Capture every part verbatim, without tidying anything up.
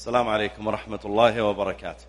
السلام عليكم ورحمة الله وبركاته.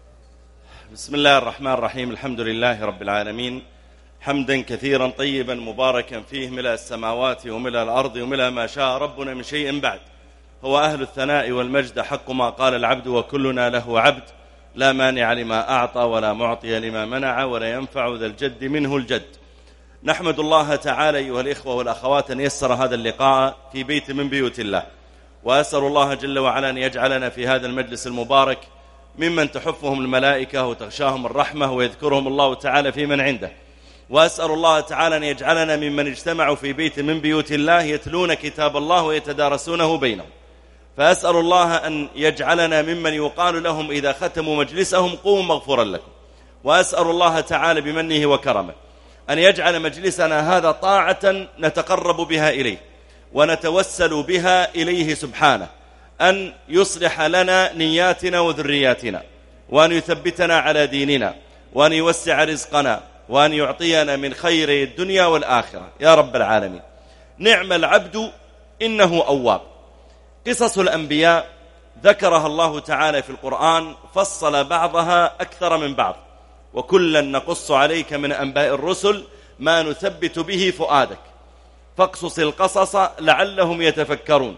بسم الله الرحمن الرحيم. الحمد لله رب العالمين، حمدا كثيرا طيبا مباركا فيه، ملء السماوات وملء الأرض وملء ما شاء ربنا من شيء بعد. هو أهل الثناء والمجد، حق ما قال العبد وكلنا له عبد، لا مانع لما أعطى ولا معطي لما منع ولا ينفع ذا الجد منه الجد. نحمد الله تعالى أيها الإخوة والأخوات أن يسر هذا اللقاء في بيت من بيوت الله، وأسأل الله جل وعلا أن يجعلنا في هذا المجلس المبارك ممن تحفهم الملائكة وتغشاهم الرحمة ويذكرهم الله تعالى في من عنده. وأسأل الله تعالى أن يجعلنا ممن اجتمعوا في بيت من بيوت الله يتلون كتاب الله ويتدارسونه بينهم. فأسأل الله أن يجعلنا ممن يقال لهم إذا ختموا مجلسهم قوموا مغفورا لكم. وأسأل الله تعالى بمنه وكرمه أن يجعل مجلسنا هذا طاعة نتقرب بها إليه ونتوسل بها إليه سبحانه، أن يصلح لنا نياتنا وذرياتنا، وأن يثبتنا على ديننا، وأن يوسع رزقنا، وأن يعطينا من خير الدنيا والآخرة يا رب العالمين. نعم العبد إنه أواب. قصص الأنبياء ذكرها الله تعالى في القرآن، فصل بعضها أكثر من بعض، وكلا نقص عليك من أنباء الرسل ما نثبت به فؤادك فاقصص القصص لعلهم يتفكرون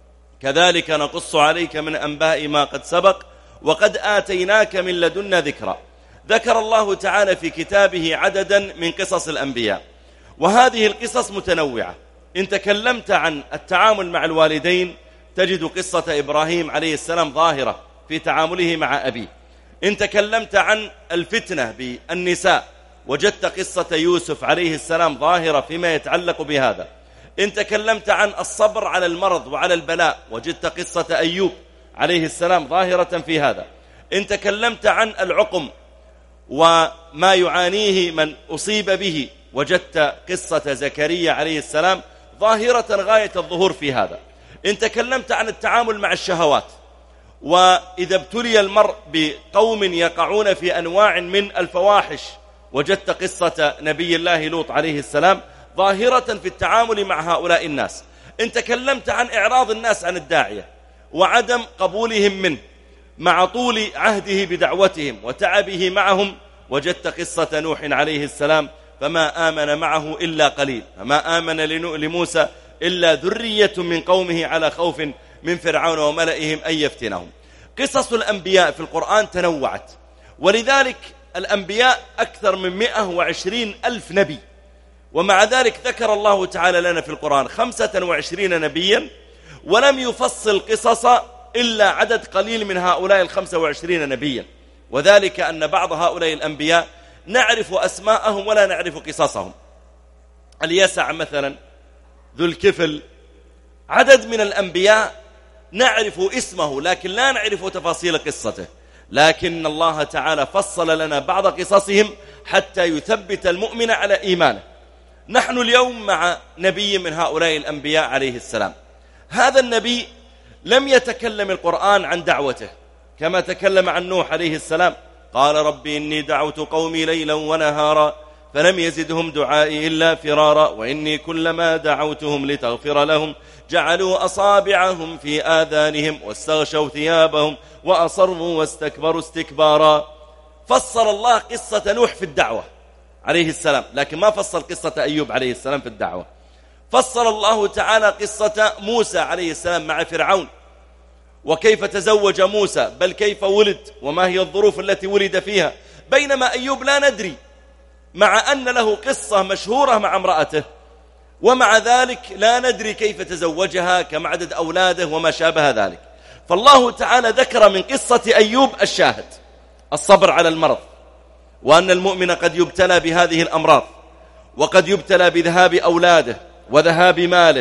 كذلك نقص عليك من أنباء ما قد سبق وقد آتيناك من لدنا ذكرا. ذكر الله تعالى في كتابه عددا من قصص الأنبياء، وهذه القصص متنوعة. إن تكلمت عن التعامل مع الوالدين تجد قصة إبراهيم عليه السلام ظاهرة في تعامله مع أبيه. إن تكلمت عن الفتنة بالنساء وجدت قصة يوسف عليه السلام ظاهرة فيما يتعلق بهذا. إن تكلمت عن الصبر على المرض وعلى البلاء وجدت قصة أيوب عليه السلام ظاهرة في هذا. إن تكلمت عن العقم وما يعانيه من أصيب به وجدت قصة زكريا عليه السلام ظاهرة غاية الظهور في هذا. إن تكلمت عن التعامل مع الشهوات وإذا ابتلي المرء بقوم يقعون في أنواع من الفواحش وجدت قصة نبي الله لوط عليه السلام ظاهرة في التعامل مع هؤلاء الناس. إن تكلمت عن إعراض الناس عن الداعية وعدم قبولهم منه مع طول عهده بدعوتهم وتعبه معهم وجدت قصة نوح عليه السلام فما آمن معه إلا قليل، فما آمن لموسى إلا ذرية من قومه على خوف من فرعون وملئهم أن يفتنهم. قصص الأنبياء في القرآن تنوعت، ولذلك الأنبياء أكثر من مئة وعشرين ألف نبي، ومع ذلك ذكر الله تعالى لنا في القرآن خمسة وعشرين نبيا، ولم يفصل قصص إلا عدد قليل من هؤلاء الخمسة وعشرين نبيا. وذلك أن بعض هؤلاء الأنبياء نعرف أسماءهم ولا نعرف قصصهم. اليسع مثلا، ذو الكفل، عدد من الأنبياء نعرف اسمه لكن لا نعرف تفاصيل قصته، لكن الله تعالى فصل لنا بعض قصصهم حتى يثبت المؤمن على إيمانه. نحن اليوم مع نبي من هؤلاء الأنبياء عليه السلام. هذا النبي لم يتكلم القرآن عن دعوته كما تكلم عن نوح عليه السلام، قال ربي إني دعوت قومي ليلا ونهارا فلم يزدهم دعائي إلا فرارا وإني كلما دعوتهم لتغفر لهم جعلوا أصابعهم في آذانهم واستغشوا ثيابهم وأصروا واستكبروا استكبارا. فصل الله قصة نوح في الدعوة عليه السلام، لكن ما فصل قصة أيوب عليه السلام في الدعوة. فصل الله تعالى قصة موسى عليه السلام مع فرعون، وكيف تزوج موسى، بل كيف ولد وما هي الظروف التي ولد فيها، بينما أيوب لا ندري، مع أن له قصة مشهورة مع امرأته، ومع ذلك لا ندري كيف تزوجها، كم عدد أولاده وما شابه ذلك. فالله تعالى ذكر من قصة أيوب الشاهد، الصبر على المرض، وأن المؤمن قد يبتلى بهذه الأمراض، وقد يبتلى بذهاب أولاده وذهاب ماله،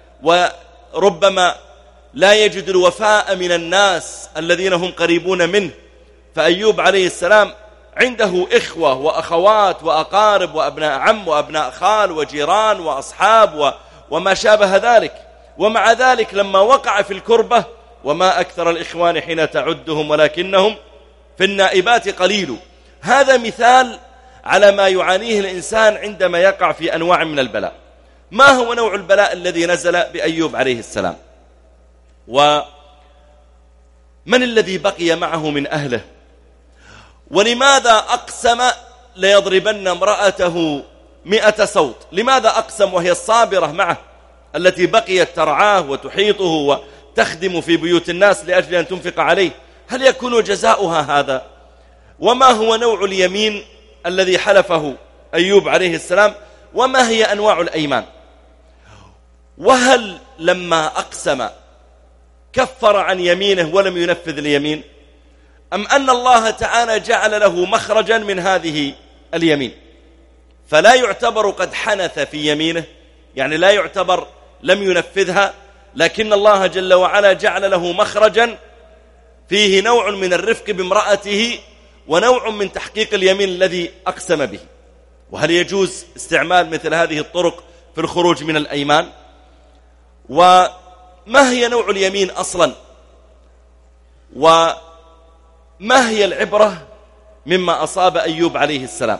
وربما لا يجد الوفاء من الناس الذين هم قريبون منه. فأيوب عليه السلام عنده إخوة وأخوات وأقارب وأبناء عم وأبناء خال وجيران وأصحاب و... وما شابه ذلك، ومع ذلك لما وقع في الكربة، وما أكثر الإخوان حين تعدهم ولكنهم في النائبات قليل. هذا مثال على ما يعانيه الإنسان عندما يقع في أنواع من البلاء. ما هو نوع البلاء الذي نزل بأيوب عليه السلام؟ من الذي بقي معه من أهله؟ ولماذا أقسم ليضربن امرأته مئة صوت؟ لماذا أقسم وهي الصابرة معه التي بقيت ترعاه وتحيطه وتخدم في بيوت الناس لأجل أن تنفق عليه؟ هل يكون جزاؤها هذا؟ وما هو نوع اليمين الذي حلفه أيوب عليه السلام؟ وما هي أنواع الأيمان؟ وهل لما أقسم كفر عن يمينه ولم ينفذ اليمين، أم أن الله تعالى جعل له مخرجا من هذه اليمين فلا يعتبر قد حنث في يمينه، يعني لا يعتبر لم ينفذها، لكن الله جل وعلا جعل له مخرجا فيه نوع من الرفق بامرأته ونوع من تحقيق اليمين الذي أقسم به؟ وهل يجوز استعمال مثل هذه الطرق في الخروج من الأيمان؟ وما هي نوع اليمين أصلا؟ وما هي العبرة مما أصاب أيوب عليه السلام؟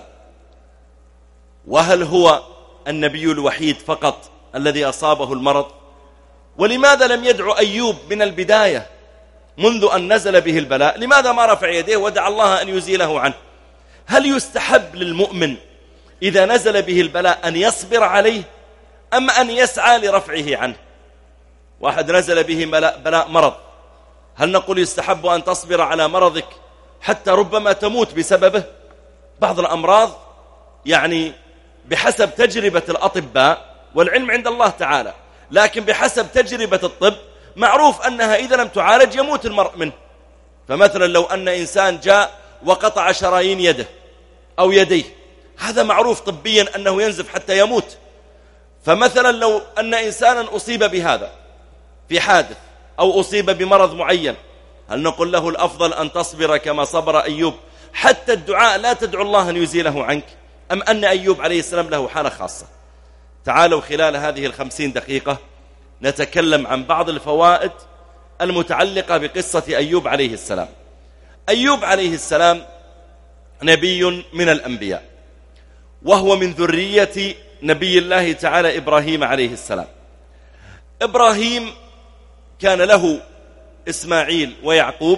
وهل هو النبي الوحيد فقط الذي أصابه المرض؟ ولماذا لم يدعو أيوب من البداية منذ أن نزل به البلاء؟ لماذا ما رفع يديه ودعا الله أن يزيله عنه؟ هل يستحب للمؤمن إذا نزل به البلاء أن يصبر عليه أم أن يسعى لرفعه عنه؟ واحد نزل به بلاء, بلاء مرض، هل نقول يستحب أن تصبر على مرضك حتى ربما تموت بسببه؟ بعض الأمراض يعني بحسب تجربة الأطباء، والعلم عند الله تعالى، لكن بحسب تجربة الطب معروف أنها إذا لم تعالج يموت المرء منه. فمثلا لو أن إنسان جاء وقطع شرايين يده أو يديه، هذا معروف طبيا أنه ينزف حتى يموت. فمثلا لو أن إنسانا أصيب بهذا في حادث أو أصيب بمرض معين، هل نقول له الأفضل أن تصبر كما صبر أيوب حتى الدعاء لا تدعو الله أن يزيله عنك، أم أن أيوب عليه السلام له حالة خاصة؟ تعالوا خلال هذه الخمسين دقيقة نتكلم عن بعض الفوائد المتعلقة بقصة أيوب عليه السلام. أيوب عليه السلام نبي من الأنبياء، وهو من ذرية نبي الله تعالى إبراهيم عليه السلام. إبراهيم كان له إسماعيل ويعقوب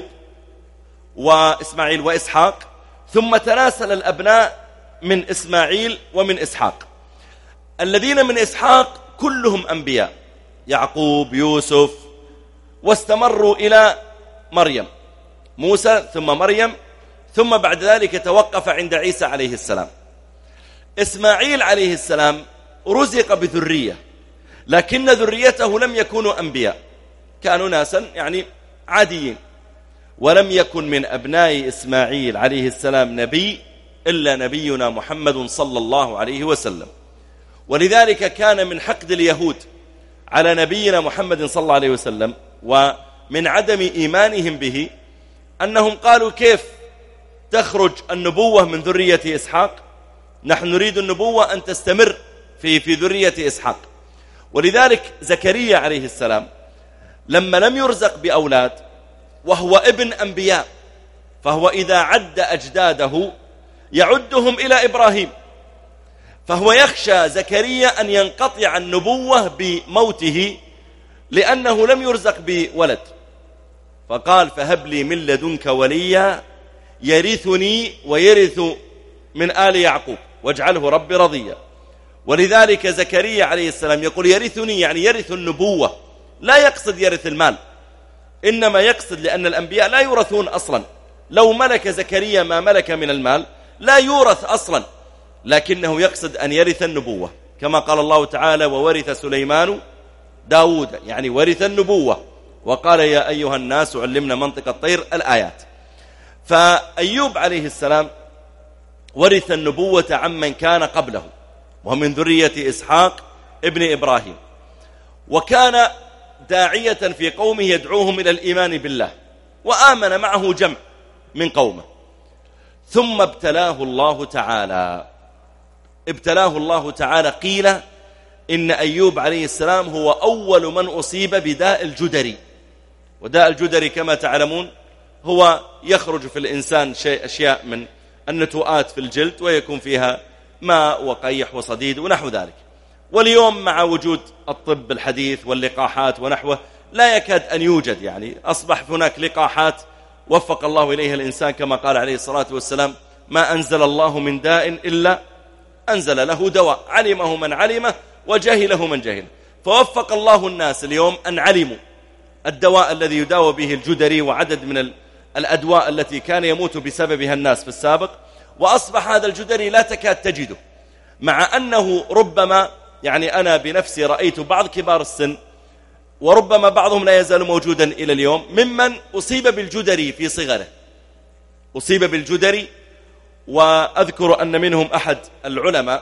وإسماعيل وإسحاق، ثم تناسل الأبناء من إسماعيل ومن إسحاق. الذين من إسحاق كلهم أنبياء، يعقوب يوسف، واستمروا إلى مريم، موسى ثم مريم، ثم بعد ذلك توقف عند عيسى عليه السلام. إسماعيل عليه السلام رزق بذرية، لكن ذريته لم يكونوا أنبياء، كانوا ناسا يعني عاديين. ولم يكن من أبناء إسماعيل عليه السلام نبي إلا نبينا محمد صلى الله عليه وسلم. ولذلك كان من حقد اليهود على نبينا محمد صلى الله عليه وسلم ومن عدم إيمانهم به أنهم قالوا كيف تخرج النبوة من ذرية إسحاق؟ نحن نريد النبوة أن تستمر في في ذرية إسحاق. ولذلك زكريا عليه السلام لما لم يرزق بأولاد وهو ابن أنبياء، فهو إذا عد أجداده يعدهم إلى إبراهيم، فهو يخشى زكريا أن ينقطع النبوة بموته لأنه لم يرزق بولد، فقال فهب لي من لدنك وليا يرثني ويرث من آل يعقوب واجعله ربي رضيا. ولذلك زكريا عليه السلام يقول يرثني يعني يرث النبوة، لا يقصد يرث المال، إنما يقصد لأن الأنبياء لا يورثون أصلا، لو ملك زكريا ما ملك من المال لا يورث أصلا، لكنه يقصد أن يرث النبوة، كما قال الله تعالى وورث سليمان داود، يعني ورث النبوة، وقال يا أيها الناس علمنا منطق الطير، الآيات. فأيوب عليه السلام ورث النبوة عمن كان قبله، ومن ذرية إسحاق ابن إبراهيم، وكان داعية في قومه يدعوهم إلى الإيمان بالله، وآمن معه جمع من قومه. ثم ابتلاه الله تعالى ابتلاه الله تعالى قيل إن أيوب عليه السلام هو أول من أصيب بداء الجدري. وداء الجدري كما تعلمون هو يخرج في الإنسان شيء أشياء من النتوءات في الجلد، ويكون فيها ماء وقيح وصديد ونحو ذلك، واليوم مع وجود الطب الحديث واللقاحات ونحوه لا يكاد أن يوجد، يعني أصبح هناك لقاحات وفق الله إليها الإنسان كما قال عليه الصلاة والسلام: ما أنزل الله من داء إلا أنزل له دواء، علمه من علمه وجهله من جهله. فوفق الله الناس اليوم أن علموا الدواء الذي يداوى به الجدري وعدد من الأدواء التي كان يموت بسببها الناس في السابق، وأصبح هذا الجدري لا تكاد تجده، مع أنه ربما يعني أنا بنفسي رأيت بعض كبار السن وربما بعضهم لا يزال موجودا إلى اليوم ممن أصيب بالجدري في صغره، أصيب بالجدري. وأذكر أن منهم أحد العلماء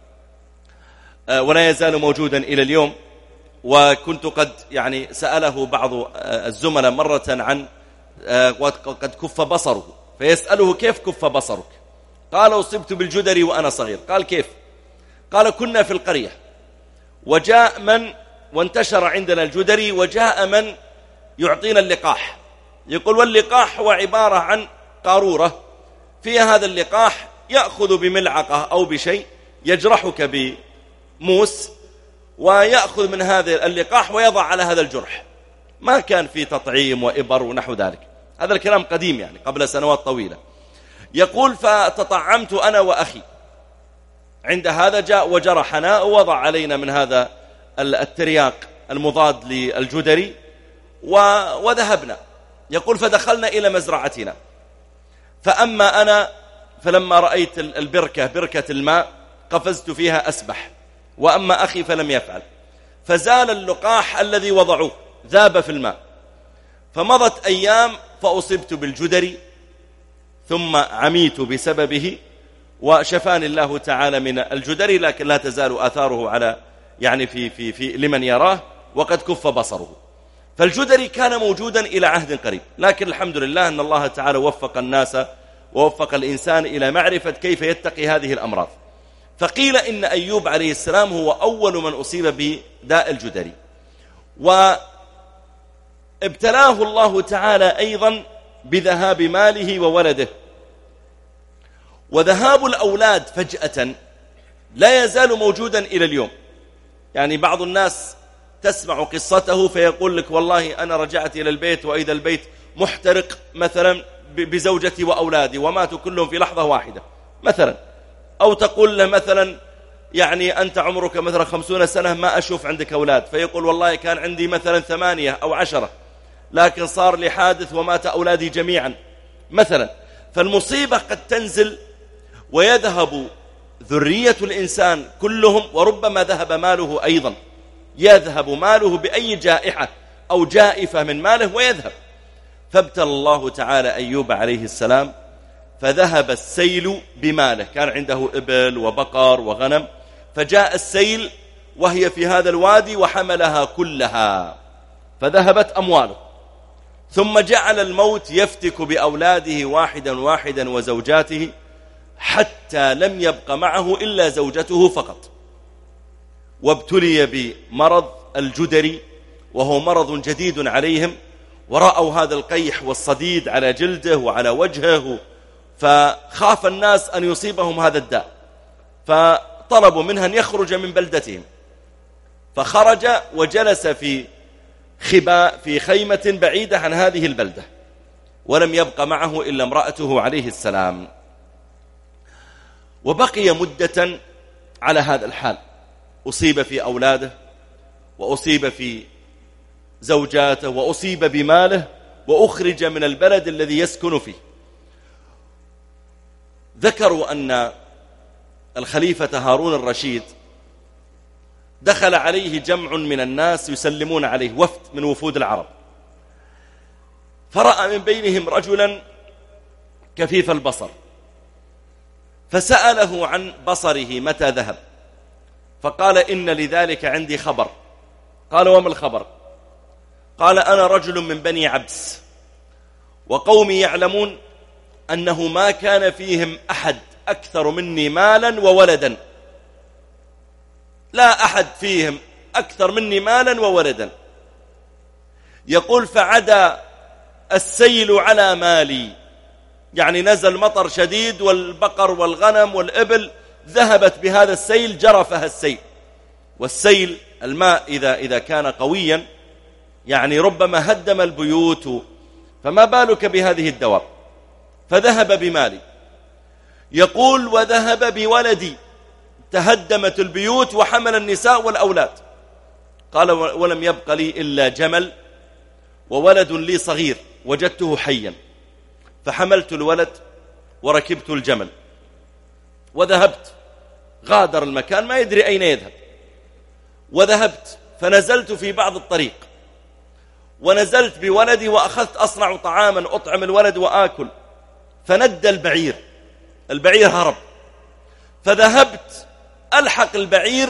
ولا يزال موجودا إلى اليوم، وكنت قد يعني سأله بعض الزملاء مرة عن قد كف بصره، فيسأله: كيف كف بصرك؟ قال: أصبت بالجدري وأنا صغير. قال: كيف؟ قال: كنا في القرية وجاء من وانتشر عندنا الجدري، وجاء من يعطينا اللقاح، يقول: واللقاح هو عبارة عن قارورة فيها هذا اللقاح، يأخذ بملعقة أو بشيء يجرحك بموس ويأخذ من هذا اللقاح ويضع على هذا الجرح. ما كان في تطعيم وإبر ونحو ذلك، هذا الكلام قديم يعني قبل سنوات طويلة. يقول: فتطعمت أنا وأخي، عند هذا جاء وجرحنا ووضع علينا من هذا الترياق المضاد للجدري وذهبنا. يقول: فدخلنا إلى مزرعتنا، فأما أنا فلما رأيت البركة بركة الماء قفزت فيها أسبح، وأما أخي فلم يفعل، فزال اللقاح الذي وضعوه، ذاب في الماء. فمضت أيام فأصبت بالجدري ثم عميت بسببه، وشفاني الله تعالى من الجدري، لكن لا تزال آثاره على يعني في في في لمن يراه، وقد كف بصره. فالجدري كان موجودا إلى عهد قريب، لكن الحمد لله أن الله تعالى وفق الناس ووفق الإنسان إلى معرفة كيف يتقي هذه الأمراض. فقيل إن أيوب عليه السلام هو أول من أصيب بداء الجدري، وابتلاه الله تعالى أيضا بذهاب ماله وولده. وذهاب الأولاد فجأة لا يزال موجودا إلى اليوم، يعني بعض الناس تسمع قصته فيقول لك: والله أنا رجعت إلى البيت وإذا البيت محترق مثلا بزوجتي وأولادي وماتوا كلهم في لحظة واحدة مثلا. أو تقول له مثلا: يعني أنت عمرك مثلا خمسون سنة ما أشوف عندك أولاد، فيقول: والله كان عندي مثلا ثمانية أو عشرة، لكن صار لي حادث ومات أولادي جميعا مثلا. فالمصيبة قد تنزل ويذهب ذرية الإنسان كلهم، وربما ذهب ماله أيضا، يذهب ماله بأي جائحة أو جائفة من ماله ويذهب. فابتلى الله تعالى أيوب عليه السلام فذهب السيل بماله، كان عنده إبل وبقر وغنم، فجاء السيل وهي في هذا الوادي وحملها كلها فذهبت أمواله. ثم جعل الموت يفتك بأولاده واحدا واحدا وزوجاته، حتى لم يبق معه إلا زوجته فقط. وابتلي بمرض الجدري وهو مرض جديد عليهم، ورأوا هذا القيح والصديد على جلده وعلى وجهه، فخاف الناس أن يصيبهم هذا الداء، فطلبوا منها أن يخرج من بلدتهم. فخرج وجلس في خباء في خيمة بعيدة عن هذه البلدة، ولم يبق معه إلا امرأته عليه السلام. وبقي مدة على هذا الحال، أصيب في أولاده وأصيب في زوجاته وأصيب بماله، وأخرج من البلد الذي يسكن فيه. ذكروا أن الخليفة هارون الرشيد دخل عليه جمع من الناس يسلمون عليه، وفد من وفود العرب، فرأى من بينهم رجلا كفيف البصر، فسأله عن بصره متى ذهب، فقال: إن لذلك عندي خبر. قال: وما الخبر؟ قال: أنا رجل من بني عبس، وقومي يعلمون أنه ما كان فيهم أحد أكثر مني مالا وولدا، لا أحد فيهم أكثر مني مالا وولدا. يقول: فعدا السيل على مالي، يعني نزل مطر شديد والبقر والغنم والإبل ذهبت بهذا السيل، جرفها السيل والسيل الماء إذا, إذا كان قويا يعني ربما هدم البيوت، فما بالك بهذه الدواب. فذهب بمالي. يقول وذهب بولدي، تهدمت البيوت وحمل النساء والأولاد. قال ولم يبق لي إلا جمل وولد لي صغير وجدته حيا، فحملت الولد وركبت الجمل وذهبت. غادر المكان ما يدري أين يذهب. وذهبت فنزلت في بعض الطريق، ونزلت بولدي وأخذت أصنع طعاما أطعم الولد وآكل. فند البعير، البعير هرب. فذهبت ألحق البعير،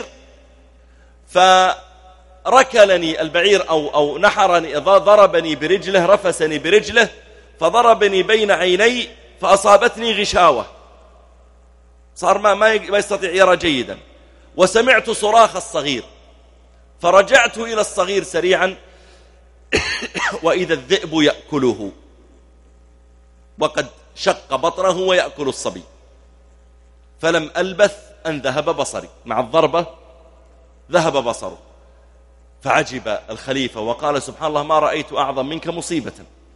فركلني البعير أو, أو نحرني، ضربني برجله، رفسني برجله، فضربني بين عيني فأصابتني غشاوة، صار ما, ما يستطيع يرى جيدا. وسمعت صراخ الصغير، فرجعت إلى الصغير سريعا وإذا الذئب يأكله، وقد شق بطنه ويأكل الصبي. فلم ألبث أن ذهب بصري، مع الضربة ذهب بصره. فعجب الخليفة وقال سبحان الله ما رأيت أعظم منك مصيبة.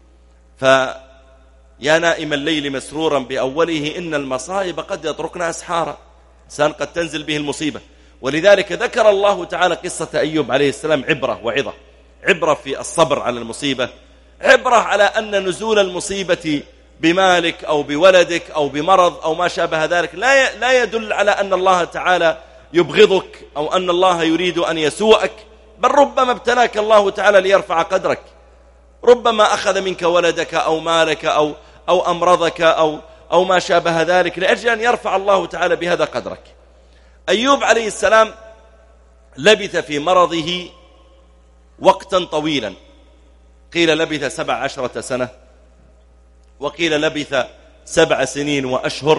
فيا نائم الليل مسرورا بأوله إن المصائب قد يطرقنا أسحارا، إنسان قد تنزل به المصيبة. ولذلك ذكر الله تعالى قصة أيوب عليه السلام عبرة وعظة، عبرة في الصبر على المصيبة، عبرة على أن نزول المصيبة بمالك أو بولدك أو بمرض أو ما شابه ذلك لا لا يدل على أن الله تعالى يبغضك أو أن الله يريد أن يسوءك، بل ربما ابتلاك الله تعالى ليرفع قدرك. ربما أخذ منك ولدك أو مالك أو, أو أمرضك أو, أو ما شابه ذلك لأجل أن يرفع الله تعالى بهذا قدرك. أيوب عليه السلام لبث في مرضه وقتا طويلا، قيل لبث سبع عشرة سنة، وقيل لبث سبع سنين وأشهر،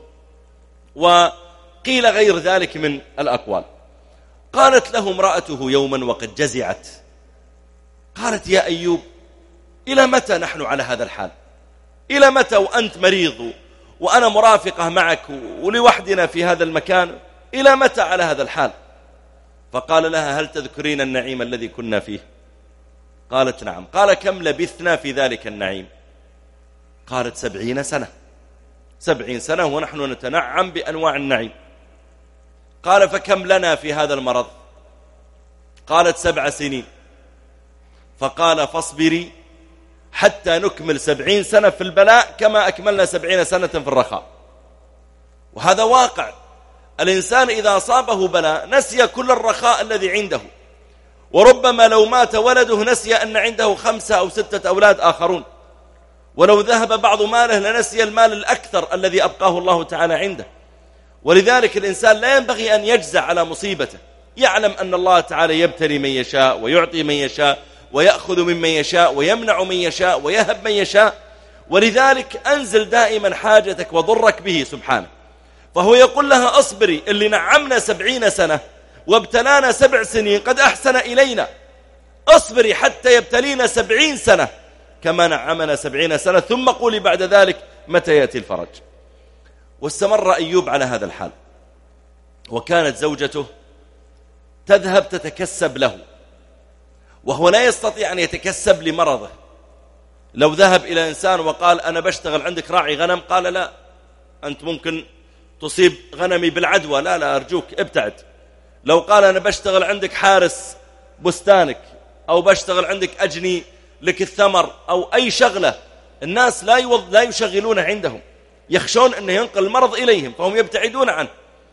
وقيل غير ذلك من الأقوال. قالت له امرأته يوما وقد جزعت، قالت يا أيوب إلى متى نحن على هذا الحال؟ إلى متى وأنت مريض وأنا مرافقة معك ولوحدنا في هذا المكان؟ إلى متى على هذا الحال؟ فقال لها هل تذكرين النعيم الذي كنا فيه؟ قالت نعم. قال كم لبثنا في ذلك النعيم؟ قالت سبعين سنة، سبعين سنة ونحن نتنعم بأنواع النعيم. قال فكم لنا في هذا المرض؟ قالت سبع سنين. فقال فاصبري حتى نكمل سبعين سنة في البلاء كما أكملنا سبعين سنة في الرخاء. وهذا واقع، الإنسان إذا أصابه بلاء نسي كل الرخاء الذي عنده، وربما لو مات ولده نسي أن عنده خمسة أو ستة أولاد آخرون، ولو ذهب بعض ماله لنسي المال الأكثر الذي أبقاه الله تعالى عنده. ولذلك الإنسان لا ينبغي أن يجزع على مصيبته، يعلم أن الله تعالى يبتلي من يشاء ويعطي من يشاء ويأخذ ممن يشاء ويمنع من يشاء ويهب من يشاء. ولذلك أنزل دائما حاجتك وضرك به سبحانه. فهو يقول لها أصبري، اللي نعمنا سبعين سنة وابتلانا سبع سنين قد أحسن إلينا، أصبري حتى يبتلينا سبعين سنة كما نعمنا سبعين سنة، ثم قولي بعد ذلك متى يأتي الفرج. واستمر أيوب على هذا الحال، وكانت زوجته تذهب تتكسب له، وهو لا يستطيع أن يتكسب لمرضه. لو ذهب إلى إنسان وقال أنا بشتغل عندك راعي غنم، قال لا، أنت ممكن تصيب غنمي بالعدوى، لا لا أرجوك ابتعد. لو قال أنا بشتغل عندك حارس بستانك، أو بشتغل عندك أجني لك الثمر، أو أي شغلة، الناس لا يوض لا يشغلون عندهم، يخشون أنه ينقل المرض إليهم فهم يبتعدون عنه.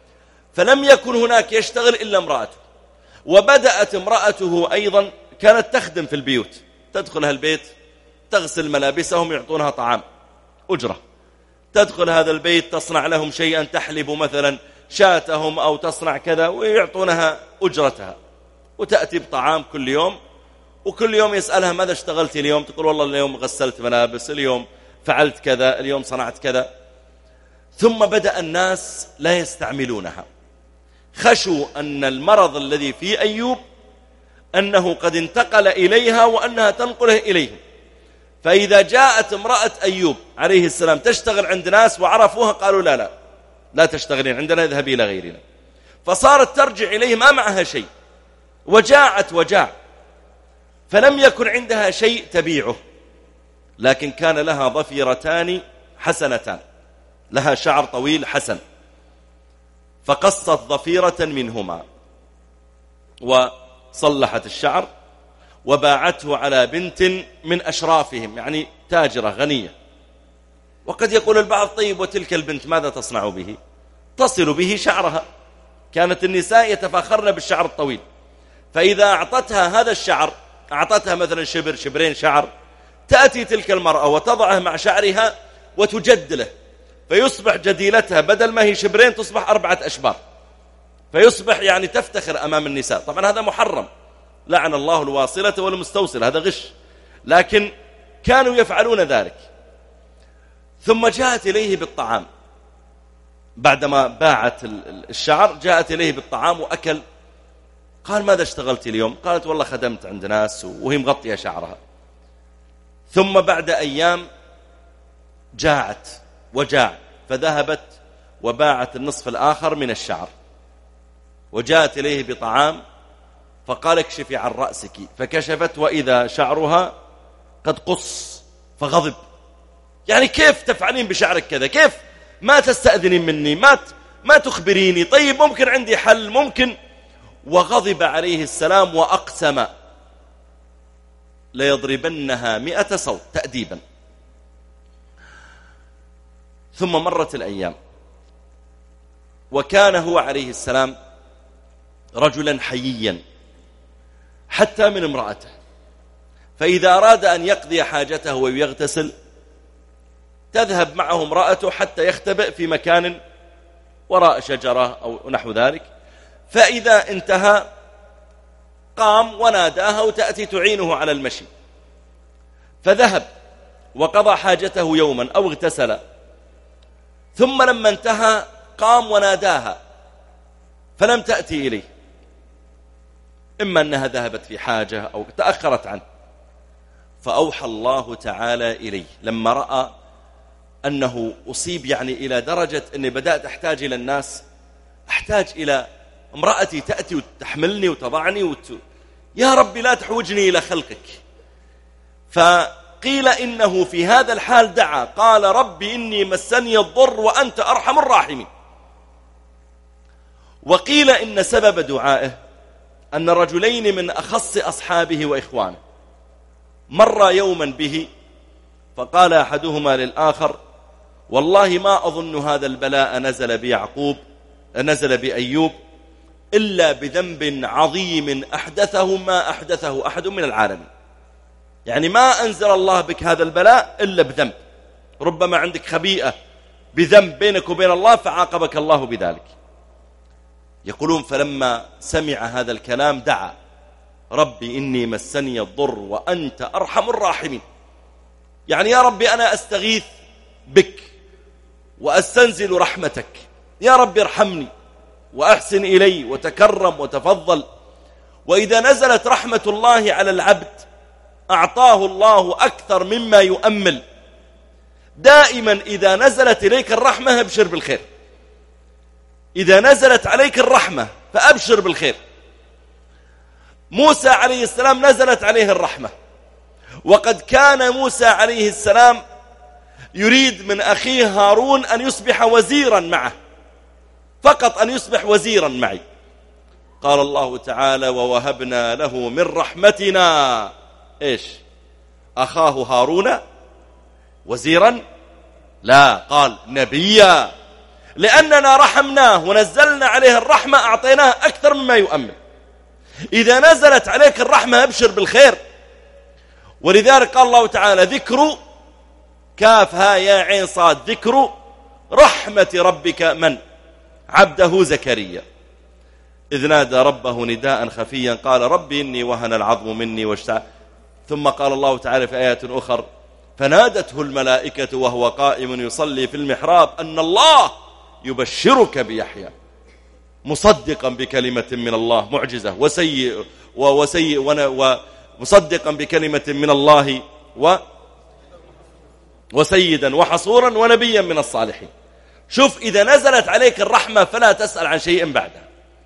فلم يكن هناك يشتغل إلا امرأته. وبدأت امرأته أيضا كانت تخدم في البيوت، تدخلها البيت تغسل ملابسهم، يعطونها طعام أجرة، تدخل هذا البيت تصنع لهم شيئا، تحلب مثلا شاتهم أو تصنع كذا ويعطونها أجرتها، وتأتي بطعام كل يوم. وكل يوم يسألها ماذا اشتغلت اليوم؟ تقول والله اليوم غسلت ملابس، اليوم فعلت كذا، اليوم صنعت كذا. ثم بدأ الناس لا يستعملونها، خشوا أن المرض الذي في أيوب أنه قد انتقل إليها وأنها تنقله إليهم. فإذا جاءت امرأة أيوب عليه السلام تشتغل عند ناس وعرفوها قالوا لا لا لا تشتغلين عندنا، اذهبي إلى غيرنا. فصارت ترجع إليه ما معها شيء، وجاعت وجاع، فلم يكن عندها شيء تبيعه، لكن كان لها ضفيرتان حسنتان، لها شعر طويل حسن، فقصت ضفيرة منهما وصلحت الشعر وباعته على بنت من أشرافهم، يعني تاجرة غنية. وقد يقول البعض طيب وتلك البنت ماذا تصنع به؟ تصل به شعرها. كانت النساء يتفاخرن بالشعر الطويل، فإذا أعطتها هذا الشعر، أعطتها مثلا شبر شبرين شعر، تأتي تلك المرأة وتضعه مع شعرها وتجدله، فيصبح جديلتها بدل ما هي شبرين تصبح أربعة أشبار، فيصبح يعني تفتخر أمام النساء. طبعا هذا محرم، لعن الله الواصلة والمستوصل، هذا غش، لكن كانوا يفعلون ذلك. ثم جاءت إليه بالطعام بعدما باعت الشعر، جاءت إليه بالطعام وأكل. قال ماذا اشتغلت اليوم؟ قالت والله خدمت عند ناس، وهي مغطية شعرها. ثم بعد أيام جاعت وجاع، فذهبت وباعت النصف الآخر من الشعر، وجاءت إليه بطعام، فقال اكشفي عن رأسك، فكشفت وإذا شعرها قد قص، فغضب. يعني كيف تفعلين بشعرك كذا؟ كيف ما تستأذنين مني؟ ما ما تخبريني؟ طيب ممكن عندي حل، ممكن. وغضب عليه السلام وأقسم ليضربنها مئة صوت تأديبا. ثم مرت الأيام، وكان هو عليه السلام رجلا حييا حتى من امرأته، فإذا أراد أن يقضي حاجته ويغتسل تذهب معه امرأته حتى يختبئ في مكان وراء شجرة أو نحو ذلك، فإذا انتهى قام وناداها وتأتي تعينه على المشي. فذهب وقضى حاجته يوما أو اغتسل، ثم لما انتهى قام وناداها فلم تأتي إليه، إما أنها ذهبت في حاجة أو تأخرت عنه. فأوحى الله تعالى إليه لما رأى أنه أصيب يعني إلى درجة أني بدأت أحتاج إلى الناس، أحتاج إلى امرأتي تأتي وتحملني وتضعني وت... يا ربي لا تحوجني إلى خلقك. فقيل إنه في هذا الحال دعا، قال ربي إني مسني الضر وأنت أرحم الراحمين. وقيل إن سبب دعائه أن رجلين من أخص أصحابه وإخوانه مر يوما به، فقال أحدهما للآخر والله ما أظن هذا البلاء نزل بيعقوب نزل بأيوب إلا بذنب عظيم أحدثه ما أحدثه أحد من العالمين. يعني ما أنزل الله بك هذا البلاء إلا بذنب، ربما عندك خبيئة بذنب بينك وبين الله فعاقبك الله بذلك. يقولون فلما سمع هذا الكلام دعا ربي إني مسني الضر وأنت أرحم الراحمين. يعني يا ربي أنا أستغيث بك وأستنزل رحمتك، يا ربي ارحمني وأحسن إلي وتكرم وتفضل. وإذا نزلت رحمة الله على العبد أعطاه الله أكثر مما يؤمل. دائما إذا نزلت إليك الرحمة ابشر بالخير، إذا نزلت عليك الرحمة فأبشر بالخير. موسى عليه السلام نزلت عليه الرحمة، وقد كان موسى عليه السلام يريد من أخيه هارون أن يصبح وزيرا معه، فقط أن يصبح وزيرا معي. قال الله تعالى ووهبنا له من رحمتنا إيش؟ أخاه هارون وزيرا؟ لا، قال نبيا، لأننا رحمناه ونزلنا عليه الرحمة أعطيناه أكثر مما يؤمن. إذا نزلت عليك الرحمة أبشر بالخير. ولذلك قال الله تعالى ذكر كاف ها يا عين صاد ذكر رحمة ربك من عبده زكريا إذ نادى ربه نداء خفيا قال ربي إني وهن العظم مني واشتعل. ثم قال الله تعالى في آيات أخر فنادته الملائكة وهو قائم يصلي في المحراب أن الله يبشرك بيحيى مصدقا بكلمة من الله معجزة وسيء وسيء ومصدقا بكلمة من الله و وسيدا وحصورا ونبيا من الصالحين. شوف إذا نزلت عليك الرحمة فلا تسأل عن شيء بعدها.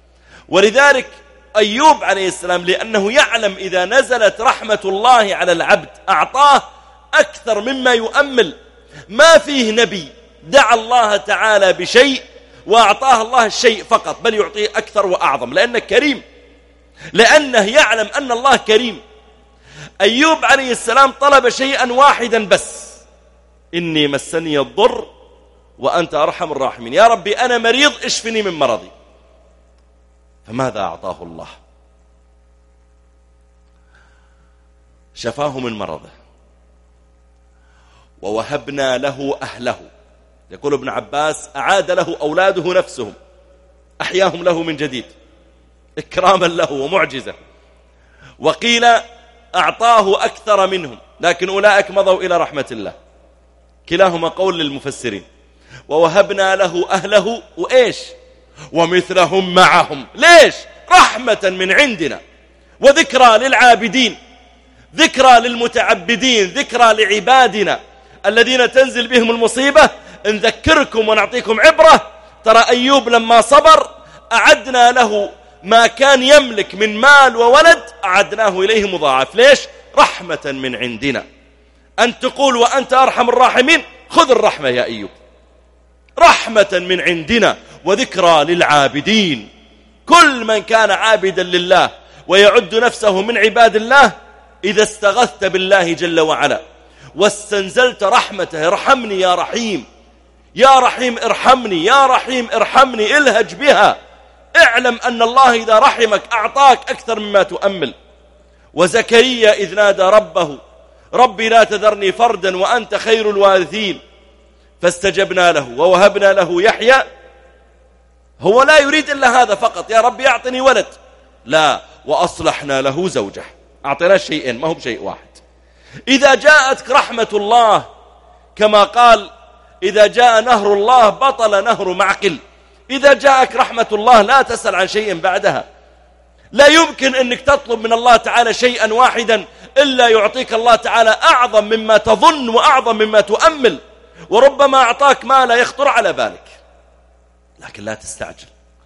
ولذلك أيوب عليه السلام لأنه يعلم إذا نزلت رحمة الله على العبد أعطاه أكثر مما يؤمل. ما فيه نبي دعا الله تعالى بشيء وأعطاه الله الشيء فقط، بل يعطيه أكثر وأعظم، لأنه كريم، لأنه يعلم أن الله كريم. أيوب عليه السلام طلب شيئا واحدا بس: إني مسني الضر وأنت أرحم الراحمين. يا ربي أنا مريض، اشفني من مرضي. فماذا أعطاه الله؟ شفاه من مرضه، ووهبنا له أهله. يقول ابن عباس: أعاد له أولاده نفسهم، أحياهم له من جديد إكراما له ومعجزة. وقيل أعطاه أكثر منهم، لكن أولئك مضوا إلى رحمة الله. كلاهما قول للمفسرين. ووهبنا له أهله وإيش؟ ومثلهم معهم. ليش؟ رحمة من عندنا وذكرى للعابدين، ذكرى للمتعبدين، ذكرى لعبادنا الذين تنزل بهم المصيبة. نذكركم ونعطيكم عبرة. ترى أيوب لما صبر أعدنا له ما كان يملك من مال وولد، أعدناه إليه مضاعف. ليش؟ رحمة من عندنا. أن تقول وأنت أرحم الراحمين، خذ الرحمة يا أيوب، رحمة من عندنا وذكرى للعابدين. كل من كان عابدا لله ويعد نفسه من عباد الله، إذا استغثت بالله جل وعلا واستنزلت رحمته: ارحمني يا رحيم، يا رحيم ارحمني، يا رحيم ارحمني، الهج بها. اعلم أن الله إذا رحمك أعطاك أكثر مما تؤمل. وزكريا إذ نادى ربه: ربي لا تذرني فردا وأنت خير الوارثين، فاستجبنا له ووهبنا له يحيى. هو لا يريد إلا هذا فقط: يا ربي أعطني ولد. لا، وأصلحنا له زوجه. أعطينا شيئين، ما هو بشيء واحد. إذا جاءتك رحمة الله كما قال: إذا جاء نهر الله بطل نهر معقل. إذا جاءك رحمة الله لا تسأل عن شيء بعدها. لا يمكن أنك تطلب من الله تعالى شيئا واحدا إلا يعطيك الله تعالى أعظم مما تظن وأعظم مما تؤمل. وربما أعطاك ما لا يخطر على بالك، لكن لا تستعجل.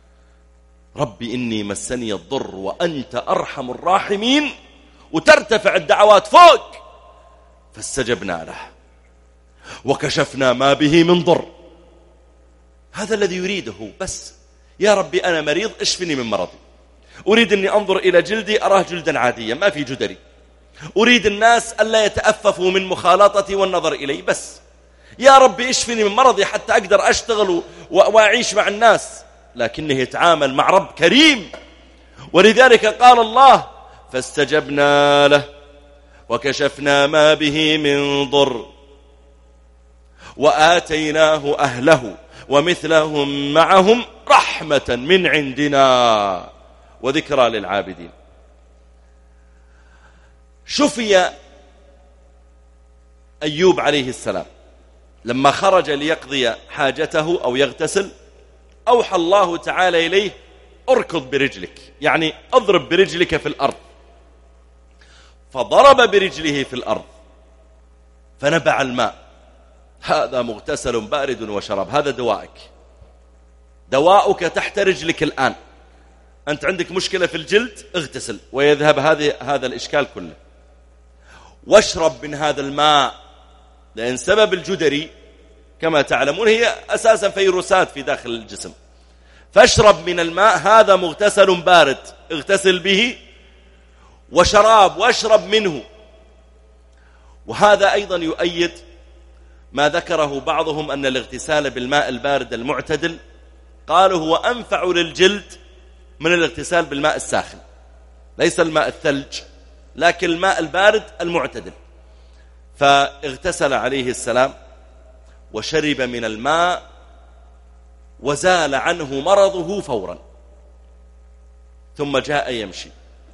ربي إني مسني الضر وأنت أرحم الراحمين، وترتفع الدعوات فوق. فاستجبنا له وكشفنا ما به من ضر. هذا الذي يريده بس: يا ربي أنا مريض، اشفني من مرضي. أريد أني أنظر إلى جلدي أراه جلدا عاديا ما في جدري. أريد الناس ألا يتأففوا من مخالطتي والنظر إلي بس. يا ربي اشفني من مرضي حتى أقدر أشتغل وأعيش مع الناس. لكنه يتعامل مع رب كريم. ولذلك قال الله: فاستجبنا له وكشفنا ما به من ضر وآتيناه أهله ومثلهم معهم رحمة من عندنا وذكرى للعابدين. شفي أيوب عليه السلام لما خرج ليقضي حاجته أو يغتسل، أوحى الله تعالى إليه: اركض برجلك، يعني اضرب برجلك في الأرض. فضرب برجله في الأرض فنبع الماء. هذا مغتسل بارد وشراب. هذا دوائك، دواؤك تحت رجلك الآن. أنت عندك مشكلة في الجلد، اغتسل ويذهب هذه هذا الإشكال كله. واشرب من هذا الماء، لأن سبب الجدري كما تعلمون هي أساسا فيروسات في داخل الجسم. فاشرب من الماء، هذا مغتسل بارد، اغتسل به. وشراب، واشرب منه. وهذا أيضا يؤيد ما ذكره بعضهم أن الاغتسال بالماء البارد المعتدل قالوا هو أنفع للجلد من الاغتسال بالماء الساخن. ليس الماء الثلج، لكن الماء البارد المعتدل. فاغتسل عليه السلام وشرب من الماء وزال عنه مرضه فورا، ثم جاء يمشي.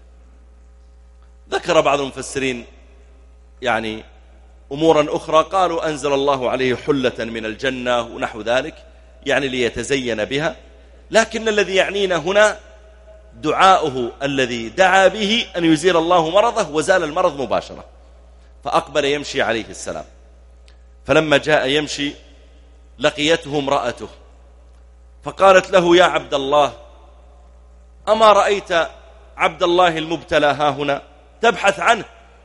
ذكر بعض المفسرين يعني أمورا أخرى، قالوا أنزل الله عليه حلة من الجنة ونحو ذلك، يعني ليتزين بها. لكن الذي يعنينا هنا دعاؤه الذي دعا به أن يزيل الله مرضه، وزال المرض مباشرة. فأقبل يمشي عليه السلام. فلما جاء يمشي لقيته امرأته فقالت له: يا عبد الله، أما رأيت عبد الله المبتلى ها هنا؟ تبحث عنه.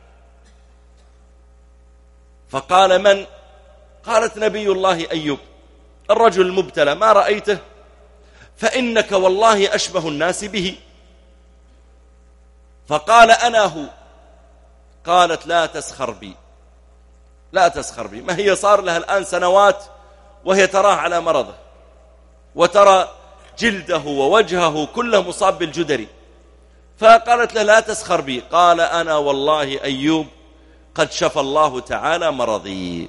فقال: من؟ قالت: نبي الله أيوب، الرجل المبتلى ما رأيته؟ فإنك والله أشبه الناس به. فقال: أنا هو. قالت: لا تسخر بي، لا تسخر بي. ما هي صار لها الآن سنوات وهي تراه على مرضه، وترى جلده ووجهه كله مصاب بالجدري. فقالت له: لا تسخر بي. قال: أنا والله أيوب قد شفى الله تعالى مرضي.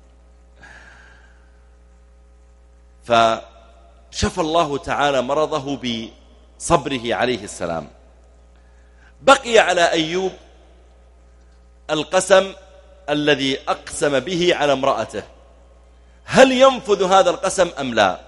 فشفى الله تعالى مرضه بصبره عليه السلام. بقي على أيوب القسم الذي أقسم به على امرأته، هل ينفذ هذا القسم أم لا؟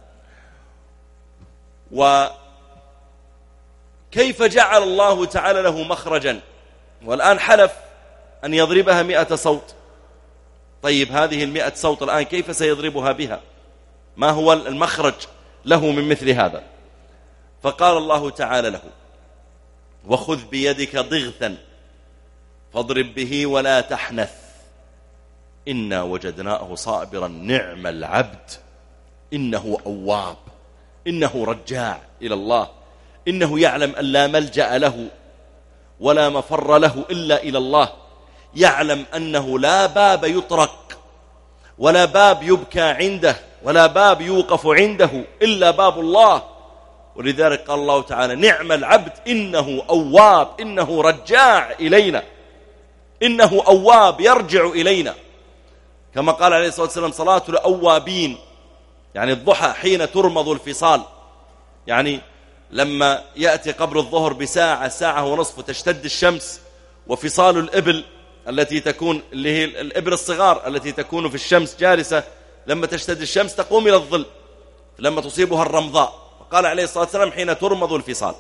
وكيف جعل الله تعالى له مخرجا؟ والآن حلف أن يضربها مئة صوت. طيب هذه المئة صوت الآن كيف سيضربها بها؟ ما هو المخرج له من مثل هذا؟ فقال الله تعالى له: وخذ بيدك ضغثا فاضرب به ولا تحنث إنا وجدناه صابرا نعم العبد إنه أواب إنه رجاع إلى الله إنه يعلم أن لا ملجأ له ولا مفر له إلا إلى الله، يعلم أنه لا باب يطرق ولا باب يبكى عنده ولا باب يوقف عنده إلا باب الله. ولذلك قال الله تعالى: نعم العبد إنه أواب إنه رجاع إلينا، إنه أواب يرجع إلينا، كما قال عليه الصلاة والسلام: صلاة الأوابين، يعني الضحى حين ترمض الفصال، يعني لما يأتي قبل الظهر بساعة ساعة ونصف تشتد الشمس، وفصال الإبل التي تكون اللي هي الإبل الصغار التي تكون في الشمس جالسة، لما تشتد الشمس تقوم إلى الظل لما تصيبها الرمضاء. وقال عليه الصلاة والسلام: حين ترمض الفصال.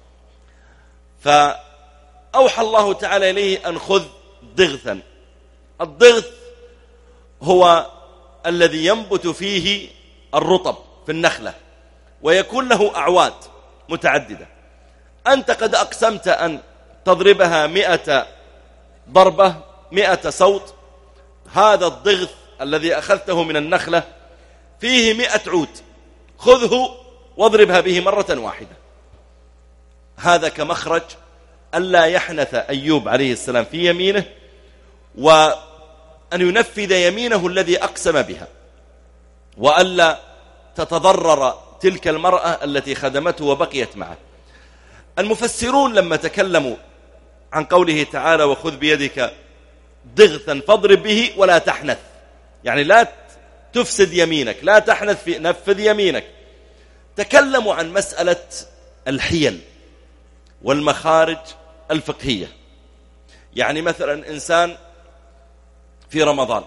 فأوحى الله تعالى إليه أن خذ ضغثا. الضغث هو الذي ينبت فيه الرطب في النخلة ويكون له أعواد متعددة. أنت قد أقسمت أن تضربها مئة ضربة مئة صوت. هذا الضغث الذي أخذته من النخلة فيه مئة عود، خذه واضربها به مرة واحدة. هذا كمخرج ألا يحنث أيوب عليه السلام في يمينه، وأن ينفذ يمينه الذي أقسم بها، وألا تتضرر تلك المرأة التي خدمته وبقيت معه. المفسرون لما تكلموا عن قوله تعالى: وخذ بيدك ضغثا فاضرب به ولا تحنث، يعني لا تفسد يمينك، لا تحنث في نفذ يمينك، تكلموا عن مسألة الحيل والمخارج الفقهية. يعني مثلا إنسان في رمضان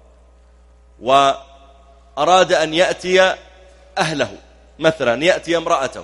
وأراد أن يأتي أهله، مثلا يأتي امرأته،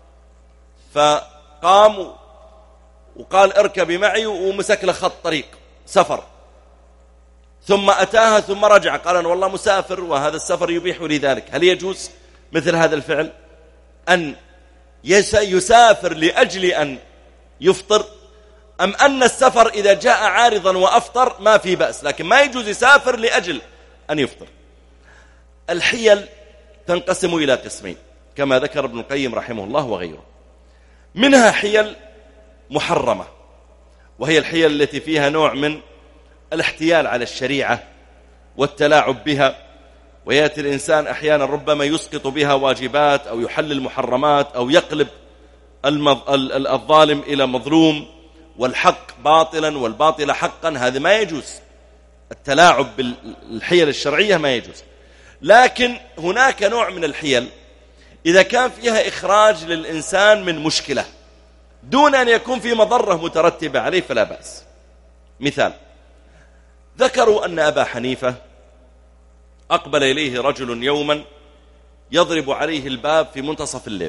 فقام وقال: اركبي معي، ومسك له خط طريق سفر، ثم أتاها ثم رجع قال: أنا والله مسافر وهذا السفر يبيح لي ذلك. هل يجوز مثل هذا الفعل أن يسافر لأجل أن يفطر، أم أن السفر إذا جاء عارضا وأفطر ما في بأس، لكن ما يجوز يسافر لأجل أن يفطر؟ الحيل تنقسم إلى قسمين كما ذكر ابن القيم رحمه الله وغيره. منها حيل محرمة، وهي الحيل التي فيها نوع من الاحتيال على الشريعة والتلاعب بها، ويأتي الإنسان أحيانا ربما يسقط بها واجبات أو يحلل محرمات أو يقلب الظالم إلى مظلوم والحق باطلا والباطل حقا. هذا ما يجوز، التلاعب بالحيل الشرعية ما يجوز. لكن هناك نوع من الحيل إذا كان فيها إخراج للإنسان من مشكلة دون أن يكون في مضرة مترتبة عليه فلا بأس. مثال: ذكروا أن أبا حنيفة أقبل إليه رجل يوما يضرب عليه الباب في منتصف الليل،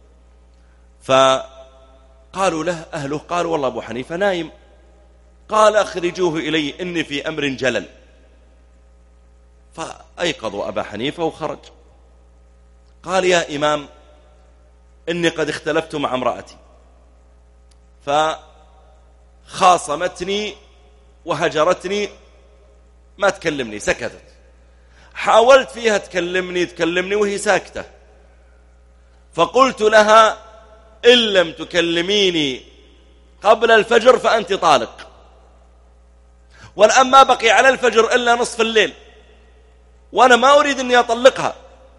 فقالوا له أهله، قالوا: والله أبو حنيفة نايم. قال: أخرجوه إلي إني في أمر جلل. فأيقظوا أبا حنيفة وخرج. قال: يا إمام، إني قد اختلفت مع امرأتي فخاصمتني وهجرتني، ما تكلمني، سكتت. حاولت فيها تكلمني تكلمني وهي ساكتة، فقلت لها إن لم تكلميني قبل الفجر فأنت طالق، والآن ما بقي على الفجر إلا نصف الليل وأنا ما أريد أني أطلقها.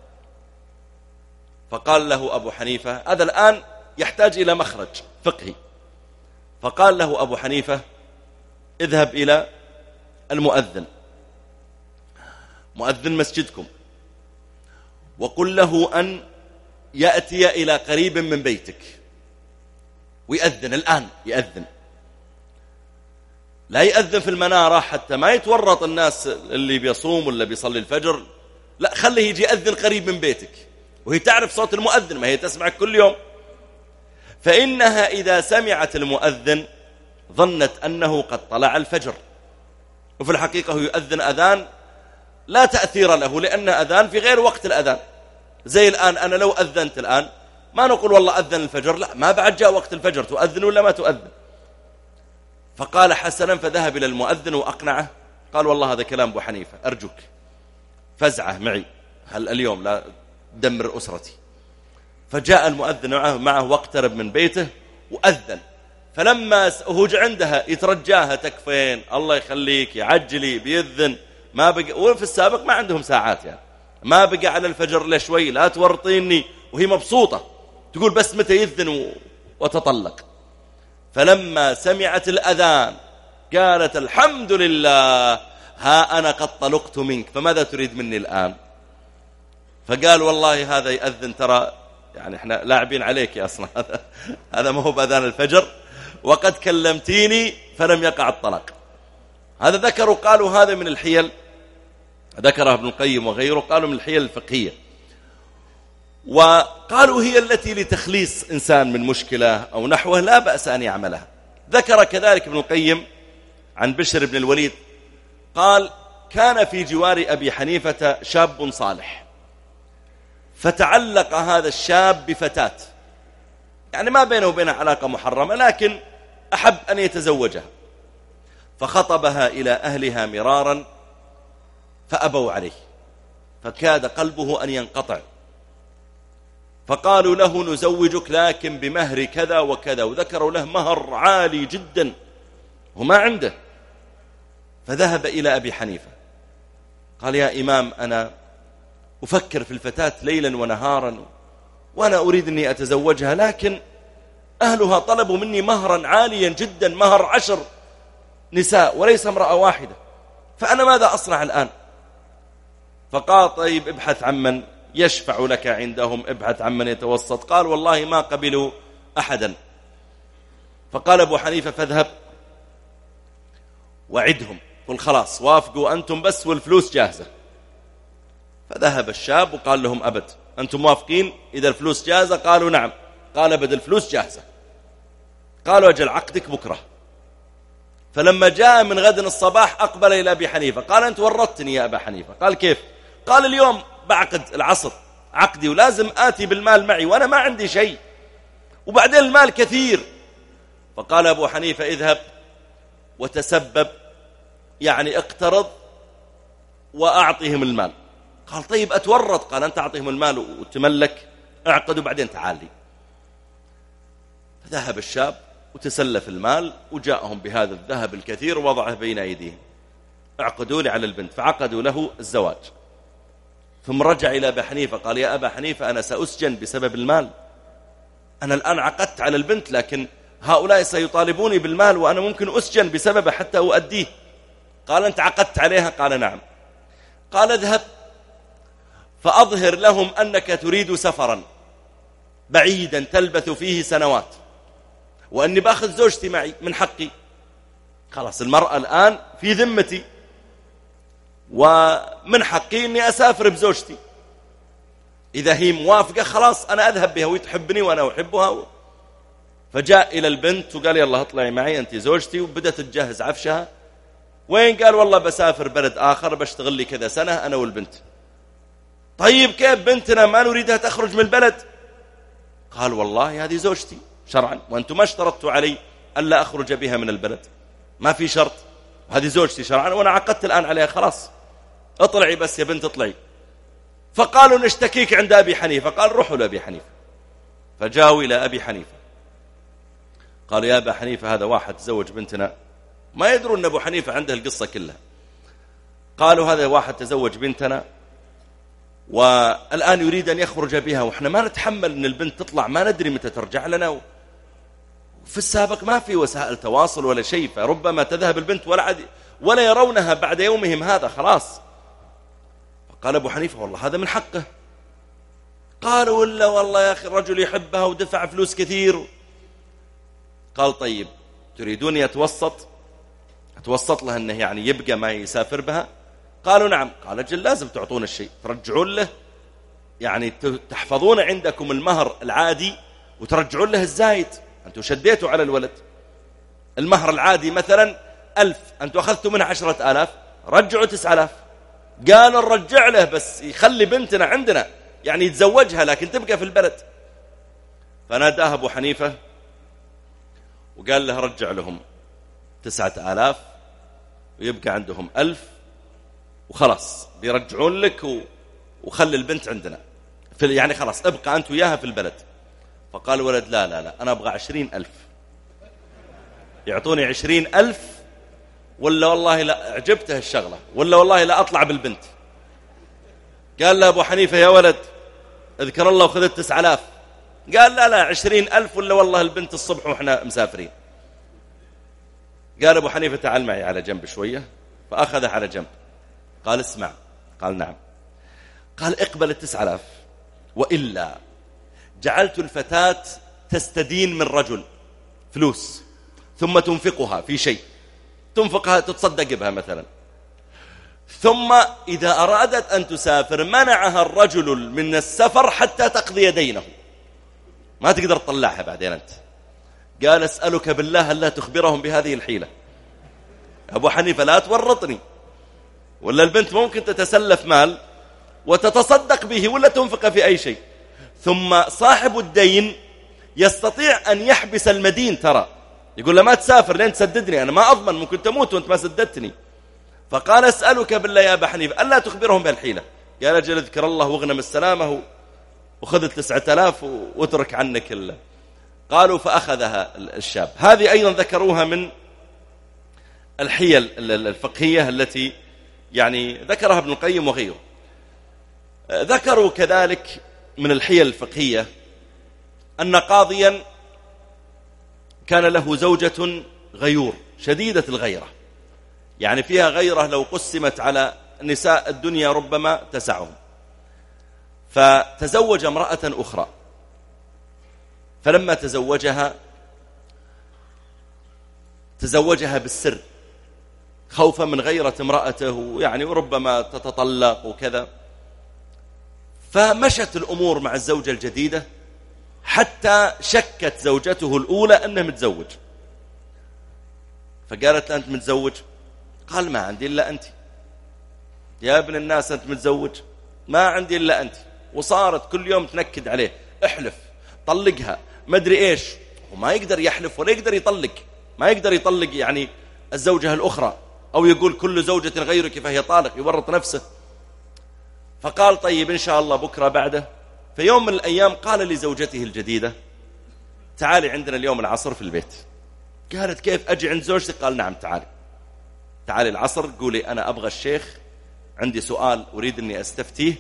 فقال له أبو حنيفة، هذا الآن يحتاج إلى مخرج فقهي، فقال له أبو حنيفة اذهب إلى المؤذن، مؤذن مسجدكم، وقل له أن يأتي إلى قريب من بيتك ويأذن الآن، يأذن، لا يأذن في المنارة حتى ما يتورط الناس اللي بيصوم ولا بيصلي الفجر، لا خليه يجي يأذن قريب من بيتك، وهي تعرف صوت المؤذن، ما هي تسمعك كل يوم. فإنها إذا سمعت المؤذن ظنت أنه قد طلع الفجر، وفي الحقيقة يؤذن أذان لا تأثير له، لأن أذان في غير وقت الأذان. زي الآن أنا لو أذنت الآن ما نقول والله أذن الفجر، لا، ما بعد جاء وقت الفجر، تؤذن ولا ما تؤذن. فقال حسنا، فذهب إلى المؤذن وأقنعه، قال والله هذا كلام أبو حنيفة، أرجوك فزعه معي هل اليوم لا دمر أسرتي. فجاء المؤذن معه, معه واقترب من بيته وأذن. فلما هوج عندها يترجاها، تكفين الله يخليك يعجلي بيذن، ما بقى، وفي السابق ما عندهم ساعات يعني، ما بقى على الفجر لشوي، لا تورطيني، وهي مبسوطة تقول بس متى يذن وتطلق. فلما سمعت الأذان قالت الحمد لله، ها أنا قد طلقت منك، فماذا تريد مني الآن؟ فقال والله هذا يأذن، ترى يعني احنا لاعبين عليك يا أصلا، هذا هذا ما هو بأذان الفجر، وقد كلمتيني فلم يقع الطلاق. هذا ذكروا، قالوا هذا من الحيل، ذكرها ابن القيم وغيره، قالوا من الحيل الفقهية، وقالوا هي التي لتخليص إنسان من مشكلة أو نحوه لا بأس أن يعملها. ذكر كذلك ابن القيم عن بشر بن الوليد قال كان في جوار أبي حنيفة شاب صالح، فتعلق هذا الشاب بفتاة، يعني ما بينه وبينها علاقة محرمة، لكن أحب أن يتزوجها، فخطبها إلى أهلها مرارا فأبوا عليه، فكاد قلبه أن ينقطع، فقالوا له نزوجك لكن بمهر كذا وكذا، وذكروا له مهر عالي جدا وما عنده. فذهب إلى أبي حنيفة قال يا إمام أنا أفكر في الفتاة ليلا ونهارا وأنا أريد أني أتزوجها، لكن أهلها طلبوا مني مهرا عاليا جدا، مهر عشر نساء وليس امرأة واحدة، فأنا ماذا أصنع الآن؟ فقال طيب ابحث عمن يشفع لك عندهم، ابحث عمن يتوسط. قال والله ما قبلوا أحدا. فقال أبو حنيفة فاذهب وعدهم، قل خلاص وافقوا أنتم بس والفلوس جاهزة. فذهب الشاب وقال لهم أبد، أنتم موافقين إذا الفلوس جاهزة؟ قالوا نعم. قال أبد الفلوس جاهزة. قالوا أجل عقدك بكرة. فلما جاء من غد الصباح أقبل إلى أبي حنيفة قال أنت ورطتني يا أبا حنيفة. قال كيف؟ قال اليوم بعقد العصر عقدي ولازم آتي بالمال معي وأنا ما عندي شيء، وبعدين المال كثير. فقال أبو حنيفة اذهب وتسبب، يعني اقترض وأعطيهم المال. قال طيب أتورط؟ قال أنت أعطيهم المال وتملك، اعقد وبعدين تعال لي. فذهب الشاب وتسلف المال وجاءهم بهذا الذهب الكثير ووضعه بين أيديهم، اعقدوا لي على البنت، فعقدوا له الزواج. ثم رجع إلى أبا حنيفة قال يا أبا حنيفة أنا سأسجن بسبب المال، أنا الآن عقدت على البنت لكن هؤلاء سيطالبوني بالمال وأنا ممكن أسجن بسببه حتى أؤديه. قال أنت عقدت عليها؟ قال نعم. قال اذهب فأظهر لهم أنك تريد سفرا بعيدا تلبث فيه سنوات، وأني بأخذ زوجتي معي من حقي، خلاص المرأة الآن في ذمتي ومن حقي أني أسافر بزوجتي، إذا هي موافقة خلاص أنا أذهب بها وتحبني وأنا أحبها. فجاء إلى البنت وقال يلا اطلعي معي أنت زوجتي، وبدأت تجهز عفشها. وين؟ قال والله بسافر بلد آخر بشتغل لي كذا سنة أنا والبنت. طيب كيف بنتنا ما نريدها تخرج من البلد؟ قال والله هذه زوجتي شرعا، وأنتم ما اشترطتوا علي ألا أخرج بها من البلد، ما في شرط، هذه زوجتي شرعا وأنا عقدت الآن عليها، خلاص اطلعي بس يا بنت اطلعي. فقالوا نشتكيك عند أبي حنيفة. قال روحوا لأبي حنيفة. فجاءوا إلى أبي حنيفة قالوا يا أبا حنيفة هذا واحد تزوج بنتنا، ما يدرون أن أبو حنيفة عنده القصة كلها. قالوا هذا واحد تزوج بنتنا والآن يريد أن يخرج بها، وإحنا ما نتحمل أن البنت تطلع، ما ندري متى ترجع لنا، في السابق ما في وسائل تواصل ولا شيء، فربما تذهب البنت ولا, عد... ولا يرونها بعد يومهم هذا، خلاص. قال أبو حنيفة والله هذا من حقه. قالوا ولا والله يا أخي الرجل يحبها ودفع فلوس كثير. قال طيب تريدون يتوسط أتوسط له أنه يعني يبقى ما يسافر بها؟ قالوا نعم. قال أجل لازم تعطون الشيء، ترجعون له، يعني تحفظون عندكم المهر العادي وترجعون له الزايد، أنتم شديتوا على الولد. المهر العادي مثلا ألف، أنتم أخذتوا منه عشرة آلاف، رجعوا تسعة آلاف. قالوا نرجع له بس يخلي بنتنا عندنا، يعني يتزوجها لكن تبقى في البلد. فناداه أبو حنيفة وقال له رجع لهم تسعة آلاف ويبقى عندهم ألف وخلاص بيرجعون لك و... وخلي البنت عندنا في، يعني خلاص ابقى أنت وياها في البلد. فقال الولد لا لا لا أنا أبغى عشرين ألف، يعطوني عشرين ألف ولا والله لا عجبته الشغلة، ولا والله لا أطلع بالبنت. قال له أبو حنيفة يا ولد اذكر الله وخذت تسعة آلاف. قال لا لا عشرين ألف ولا والله البنت الصبح وإحنا مسافرين. قال أبو حنيفة تعال معي على جنب شوية، فأخذه على جنب. قال اسمع. قال نعم. قال اقبل التسعة آلاف وإلا جعلت الفتاة تستدين من رجل فلوس ثم تنفقها في شيء، تنفقها تتصدق بها مثلا، ثم إذا أرادت أن تسافر منعها الرجل من السفر حتى تقضي دينه، ما تقدر تطلعها بعدين أنت. قال أسألك بالله ألا تخبرهم بهذه الحيلة. أبو حنيفة لا تورطني، ولا البنت ممكن تتسلف مال وتتصدق به ولا تنفق في أي شيء. ثم صاحب الدين يستطيع أن يحبس المدين، ترى يقول له ما تسافر لين تسددني، أنا ما أضمن ممكن تموت وأنت ما سددتني. فقال أسألك بالله يا أبا حنيفة ألا تخبرهم بهالحيلة. قال أجل اذكر الله واغنم السلامة وخذ التسعة آلاف واترك عنك الله. قالوا فأخذها الشاب. هذه أيضا ذكروها من الحيل الفقهية التي يعني ذكرها ابن القيم وغيره. ذكروا كذلك من الحيل الفقهية أن قاضيا كان له زوجة غيور شديدة الغيرة، يعني فيها غيرة لو قسمت على نساء الدنيا ربما تسعهم. فتزوج امرأة أخرى، فلما تزوجها تزوجها بالسر خوفا من غيرة امرأته، يعني وربما تتطلق وكذا. فمشت الأمور مع الزوجة الجديدة حتى شكت زوجته الأولى أنه متزوج. فقالت له أنت متزوج؟ قال ما عندي إلا أنت. يا ابن الناس أنت متزوج؟ ما عندي إلا أنت. وصارت كل يوم تنكد عليه، احلف طلقها ما أدري إيش، وما يقدر يحلف ولا يقدر يطلق، ما يقدر يطلق يعني الزوجة الأخرى، أو يقول كل زوجة غيرك فهي طالق، يورط نفسه. فقال طيب إن شاء الله بكرة بعده. في يوم من الأيام قال لزوجته الجديدة تعالي عندنا اليوم العصر في البيت. قالت كيف أجي عند زوجتك؟ قال نعم تعالي تعالي العصر، قولي أنا أبغى الشيخ، عندي سؤال أريد أني أستفتيه،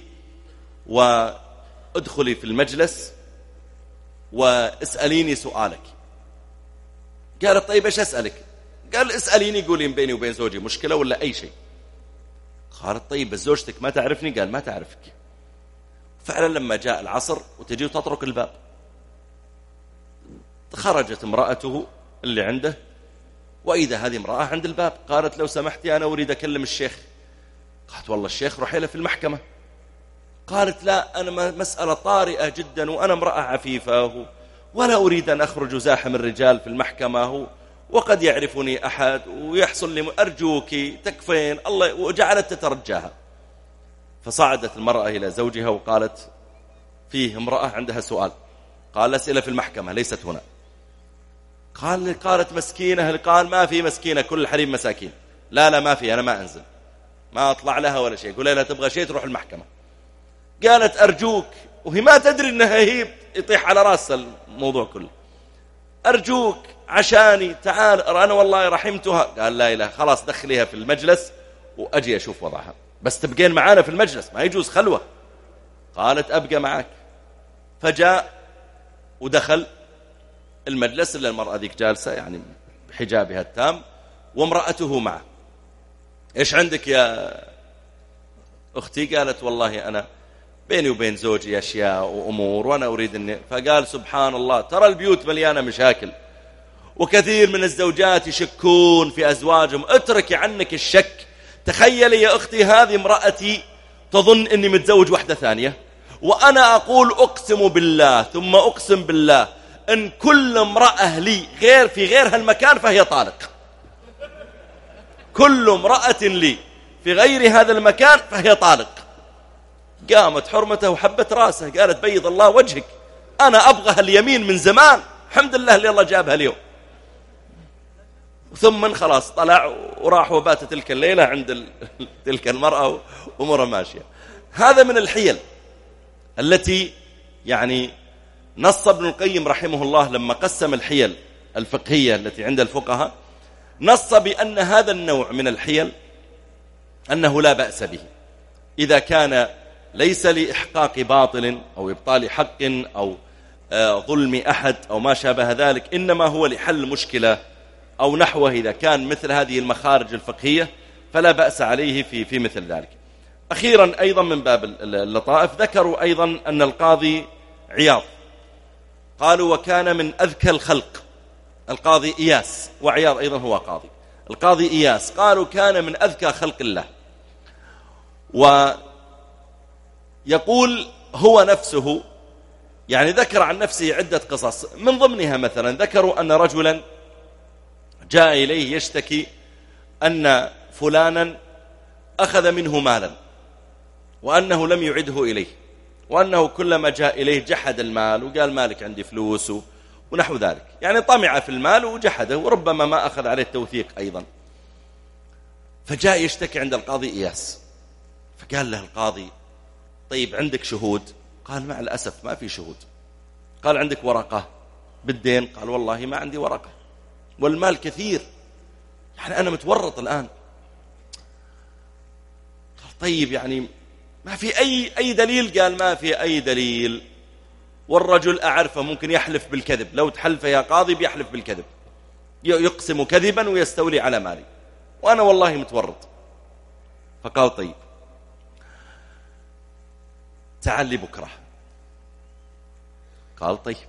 وادخلي في المجلس واسأليني سؤالك. قالت طيب إيش أسألك؟ قال اسأليني قولي بيني وبين زوجي مشكلة ولا أي شيء. قالت طيب بس زوجتك ما تعرفني؟ قال ما تعرفك. فعلا لما جاء العصر وتجي وتطرق الباب، خرجت امرأته اللي عنده، وإذا هذه امرأة عند الباب. قالت لو سمحتي أنا أريد أكلم الشيخ. قالت والله الشيخ روحي له في المحكمة. قالت لا أنا مسألة طارئة جدا وأنا امرأة عفيفة ولا أريد أن أخرج زاحم الرجال في المحكمة وقد يعرفني أحد ويحصل لي، أرجوك تكفين الله. وجعلت تترجاها. فصعدت المرأة إلى زوجها وقالت فيه امرأة عندها سؤال قال الأسئلة في المحكمة ليست هنا. قال قالت مسكينة، قال ما في مسكينة، كل الحريم مساكين. لا لا ما في، أنا ما أنزل، ما أطلع لها ولا شيء. قول لها تبغى شيء تروح المحكمة. قالت أرجوك، وهي ما تدري أنها هي يطيح على رأس الموضوع كله، أرجوك عشاني تعال، أنا والله رحمتها. قال لا إله، خلاص دخليها في المجلس وأجي أشوف وضعها، بس تبقين معانا في المجلس، ما يجوز خلوة. قالت أبقى معك. فجاء ودخل المجلس إلا المرأة ذيك جالسة يعني بحجابها التام وامرأته معه. إيش عندك يا أختي؟ قالت والله أنا بيني وبين زوجي أشياء وأمور وأنا أريد أني. فقال سبحان الله، ترى البيوت مليانة مشاكل وكثير من الزوجات يشكون في أزواجهم، اتركي عنك الشك. تخيلي يا أختي هذه امرأتي تظن أني متزوج واحدة ثانية، وأنا أقول أقسم بالله ثم أقسم بالله أن كل امرأة لي غير في غير هالمكان فهي طالق. كل امرأة لي في غير هذا المكان فهي طالق. قامت حرمته وحبت راسه، قالت بيض الله وجهك، أنا أبغى اليمين من زمان، الحمد لله اللي الله جابها اليوم. ثم خلاص طلع وراح وبات تلك الليلة عند تلك المرأة ومرة ماشية. هذا من الحيل التي يعني نص ابن القيم رحمه الله لما قسم الحيل الفقهية التي عند الفقهاء، نص بأن هذا النوع من الحيل أنه لا بأس به إذا كان ليس لإحقاق باطل أو إبطال حق أو ظلم أحد أو ما شابه ذلك، إنما هو لحل مشكلة أو نحوه. إذا كان مثل هذه المخارج الفقهية فلا بأس عليه في في مثل ذلك. أخيرا أيضا من باب اللطائف، ذكروا أيضا أن القاضي عياض قالوا وكان من أذكى الخلق. القاضي إياس، وعياض أيضا هو قاضي. القاضي إياس قالوا كان من أذكى خلق الله، ويقول هو نفسه يعني ذكر عن نفسه عدة قصص، من ضمنها مثلا ذكروا أن رجلا جاء إليه يشتكي أن فلانا أخذ منه مالا وأنه لم يعده إليه، وأنه كلما جاء إليه جحد المال وقال مالك عندي فلوس ونحو ذلك، يعني طمع في المال وجحده، وربما ما أخذ عليه التوثيق أيضا. فجاء يشتكي عند القاضي إياس، فقال له القاضي طيب عندك شهود؟ قال مع الأسف ما في شهود. قال عندك ورقة بالدين؟ قال والله ما عندي ورقة، والمال كثير، يعني أنا متورط الآن. قال طيب يعني ما في أي أي دليل؟ قال ما في أي دليل، والرجل أعرفه ممكن يحلف بالكذب، لو تحلف يا قاضي بيحلف بالكذب، يقسم كذبا ويستولي على مالي، وأنا والله متورط. فقال طيب تعال لي بكرة. قال طيب.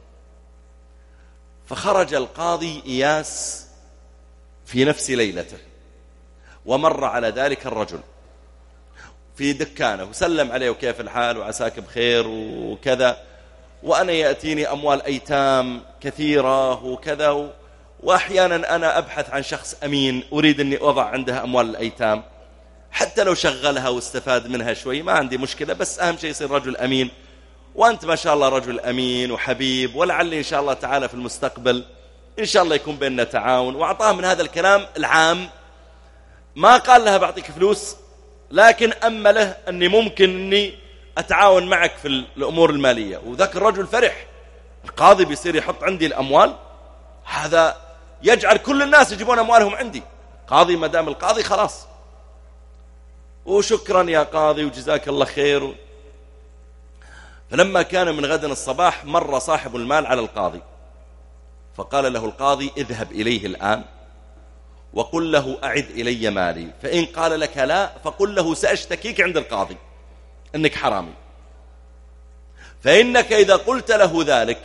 فخرج القاضي إياس في نفس ليلته ومر على ذلك الرجل في دكانه وسلم عليه وكيف الحال وعساك بخير وكذا، وأنا يأتيني أموال أيتام كثيرة وكذا، وأحيانا أنا أبحث عن شخص أمين أريد أني أضع عندها أموال الأيتام، حتى لو شغلها واستفاد منها شوي ما عندي مشكلة، بس أهم شيء يصير رجل أمين، وأنت ما شاء الله رجل أمين وحبيب، ولعل إن شاء الله تعالى في المستقبل إن شاء الله يكون بيننا تعاون. وأعطاه من هذا الكلام العام، ما قال لها بعطيك فلوس، لكن أمله أني ممكن أني أتعاون معك في الأمور المالية. وذاك الرجل فرح، القاضي بيصير يحط عندي الأموال، هذا يجعل كل الناس يجيبون أموالهم عندي، قاضي ما دام القاضي خلاص، وشكرا يا قاضي وجزاك الله خير. فلما كان من غد الصباح مر صاحب المال على القاضي، فقال له القاضي اذهب إليه الآن وقل له أعد إلي مالي، فإن قال لك لا فقل له سأشتكيك عند القاضي أنك حرامي، فإنك إذا قلت له ذلك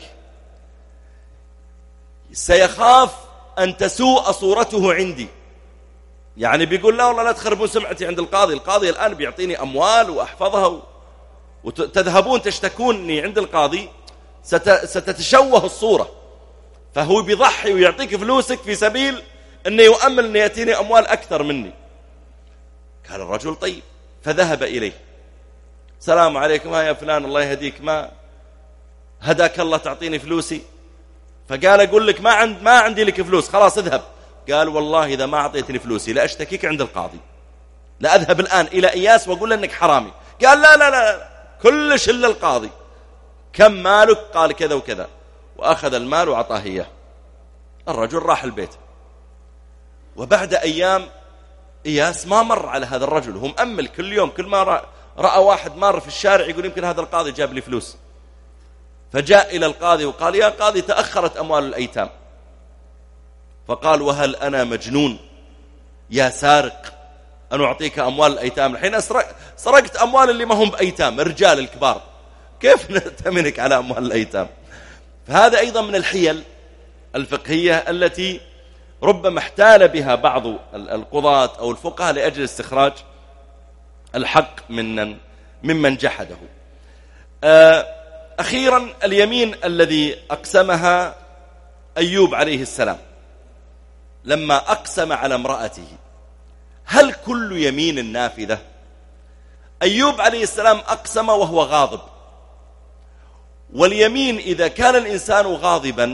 سيخاف أن تسوء صورته عندي، يعني بيقول لا والله لا تخربون سمعتي عند القاضي، القاضي الآن بيعطيني أموال وأحفظها، وتذهبون تشتكونني عند القاضي ستتشوه الصورة، فهو بيضحي ويعطيك فلوسك في سبيل أنه يؤمل أن يأتيني أموال أكثر مني. قال الرجل طيب، فذهب إليه، السلام عليكم، ها يا فلان الله يهديك، ما هداك الله تعطيني فلوسي؟ فقال أقول لك ما, عند ما عندي لك فلوس، خلاص اذهب. قال والله إذا ما أعطيتني فلوسي لا أشتكيك عند القاضي، لا أذهب الآن إلى إياس وأقول أنك حرامي. قال لا لا لا كلش إلا القاضي. كم مالك؟ قال كذا وكذا، وأخذ المال وعطاه إياه. الرجل راح البيت، وبعد أيام إياس ما مر على هذا الرجل، هو مأمل كل يوم، كل ما رأى, رأى واحد مار في الشارع يقول يمكن هذا القاضي جاب لي فلوس. فجاء إلى القاضي وقال يا قاضي تأخرت أموال الأيتام. فقال وهل أنا مجنون يا سارق أن أعطيك أموال الأيتام؟ الحين أسرق سرقت أموال اللي ما هم بأيتام، الرجال الكبار، كيف نتمنك على أموال الأيتام؟ فهذا أيضا من الحيل الفقهية التي ربما احتال بها بعض القضاة أو الفقهاء لأجل استخراج الحق من ممن جحده. أخيرا اليمين الذي أقسمها أيوب عليه السلام لما أقسم على امرأته، هل كل يمين نافذة؟ أيوب عليه السلام أقسم وهو غاضب، واليمين إذا كان الإنسان غاضبا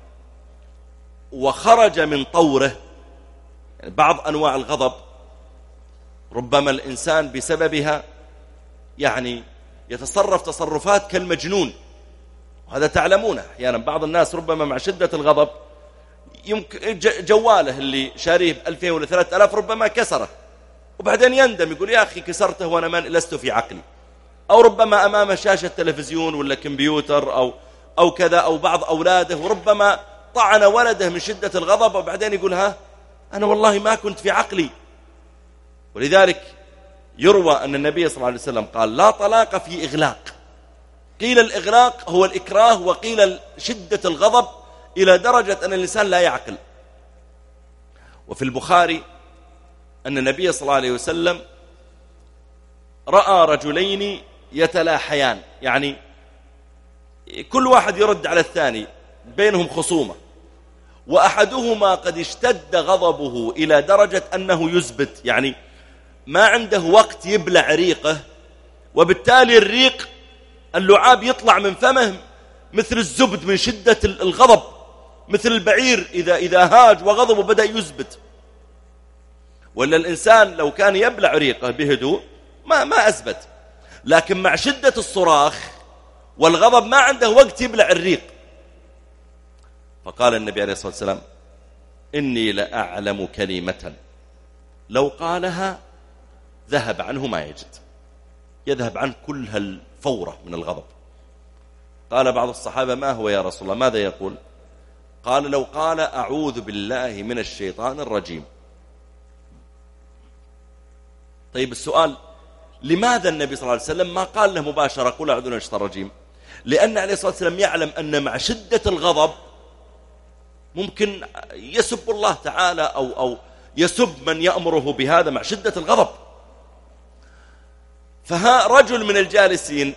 وخرج من طوره، يعني بعض أنواع الغضب ربما الإنسان بسببها يعني يتصرف تصرفات كالمجنون، وهذا تعلمونه. أحيانا بعض الناس ربما مع شدة الغضب يمكن جواله اللي شاريه بألفين ولا ثلاثة آلاف ربما كسره، وبعدين يندم يقول يا أخي كسرته وأنا من لست في عقلي. أو ربما أمام شاشة تلفزيون ولا كمبيوتر أو, أو كذا، أو بعض أولاده وربما طعن ولده من شدة الغضب، وبعدين يقول ها أنا والله ما كنت في عقلي. ولذلك يروى أن النبي صلى الله عليه وسلم قال لا طلاق في إغلاق. قيل الإغلاق هو الإكراه، وقيل شدة الغضب إلى درجة أن الإنسان لا يعقل. وفي البخاري أن النبي صلى الله عليه وسلم رأى رجلين يتلاحيان، يعني كل واحد يرد على الثاني، بينهم خصومة، وأحدهما قد اشتد غضبه إلى درجة أنه يزبد، يعني ما عنده وقت يبلع ريقه، وبالتالي الريق اللعاب يطلع من فمه مثل الزبد من شدة الغضب، مثل البعير إذا, إذا هاج وغضبه بدأ يزبد. ولا الإنسان لو كان يبلع ريقه بهدوء ما, ما أزبد، لكن مع شدة الصراخ والغضب ما عنده وقت يبلع الريق. فقال النبي عليه الصلاة والسلام إني لأعلم كلمة لو قالها ذهب عنه ما يجد، يذهب عنه كل هالفورة من الغضب. قال بعض الصحابة ما هو يا رسول الله، ماذا يقول؟ قال لو قال أعوذ بالله من الشيطان الرجيم. طيب السؤال، لماذا النبي صلى الله عليه وسلم ما قال له مباشرة قل أعوذ بالله من الشيطان الرجيم؟ لأن عليه الصلاة والسلام يعلم أن مع شدة الغضب ممكن يسب الله تعالى أو, أو يسب من يأمره بهذا مع شدة الغضب. فها رجل من الجالسين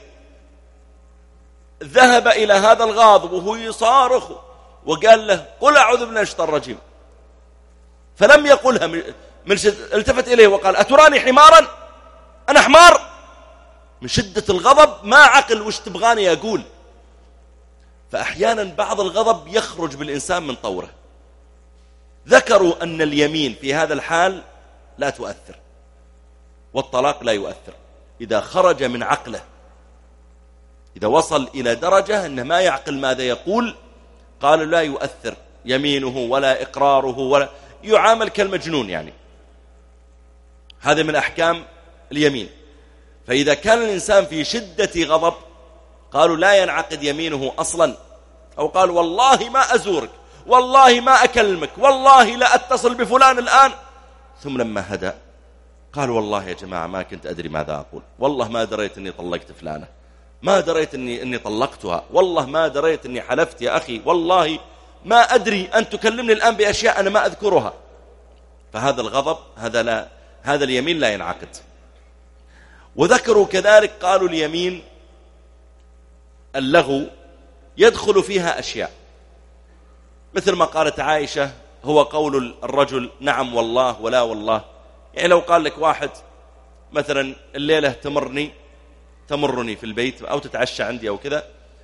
ذهب إلى هذا الغاضب وهو يصارخ وقال له قل أعوذ بالله من الشيطان الرجيم، فلم يقلها من شد... التفت إليه وقال أتراني حمارا؟ أنا حمار؟ من شدة الغضب ما عقل وش تبغاني أقول. فأحيانا بعض الغضب يخرج بالإنسان من طوره. ذكروا أن اليمين في هذا الحال لا تؤثر، والطلاق لا يؤثر إذا خرج من عقله، إذا وصل إلى درجة أنه ما يعقل ماذا يقول، قالوا لا يؤثر يمينه ولا إقراره ولا يعامل كالمجنون. يعني هذا من أحكام اليمين. فإذا كان الإنسان في شدة غضب قالوا لا ينعقد يمينه أصلا، أو قال والله ما أزورك، والله ما أكلمك، والله لا أتصل بفلان الآن، ثم لما هدأ قال والله يا جماعة ما كنت أدري ماذا أقول، والله ما دريت أني طلقت فلانة، ما دريت أني, أني طلقتها، والله ما دريت أني حلفت يا أخي، والله ما أدري أن تكلمني الآن بأشياء أنا ما أذكرها. فهذا الغضب هذا, لا هذا اليمين لا ينعقد. وذكروا كذلك قالوا اليمين اللغو يدخل فيها أشياء، مثل ما قالت عائشة هو قول الرجل نعم والله ولا والله. يعني لو قال لك واحد مثلا الليلة تمرني تمرني في البيت أو تتعشى عندي أو كذا،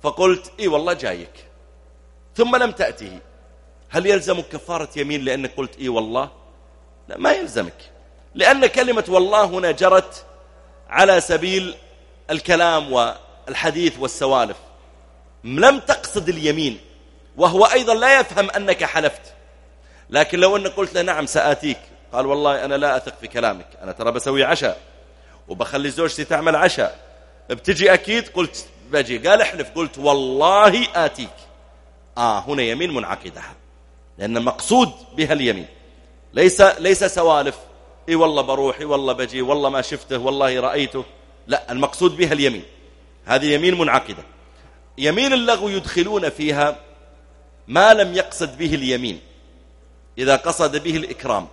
فقلت إي والله جايك ثم لم تأته، هل يلزمك كفارة يمين لأنك قلت إي والله؟ لا، ما يلزمك، لأن كلمة والله هنا جرت على سبيل الكلام والحديث والسوالف، لم تقصد اليمين، وهو أيضا لا يفهم أنك حلفت. لكن لو أنك قلت له نعم سآتيك، قال والله أنا لا أثق في كلامك، أنا ترى بسوي عشاء وبخلي زوجتي تعمل عشاء، بتجي أكيد، قلت بجي، قال احلف، قلت والله آتيك، آه هنا يمين منعقدة، لأن المقصود بها اليمين، ليس ليس سوالف، إي والله بروح، إي والله بجي، والله ما شفته، والله رأيته، لا، المقصود بها اليمين، هذه يمين منعقدة. يمين اللغو يدخلون فيها ما لم يقصد به اليمين إذا قصد به الإكرام.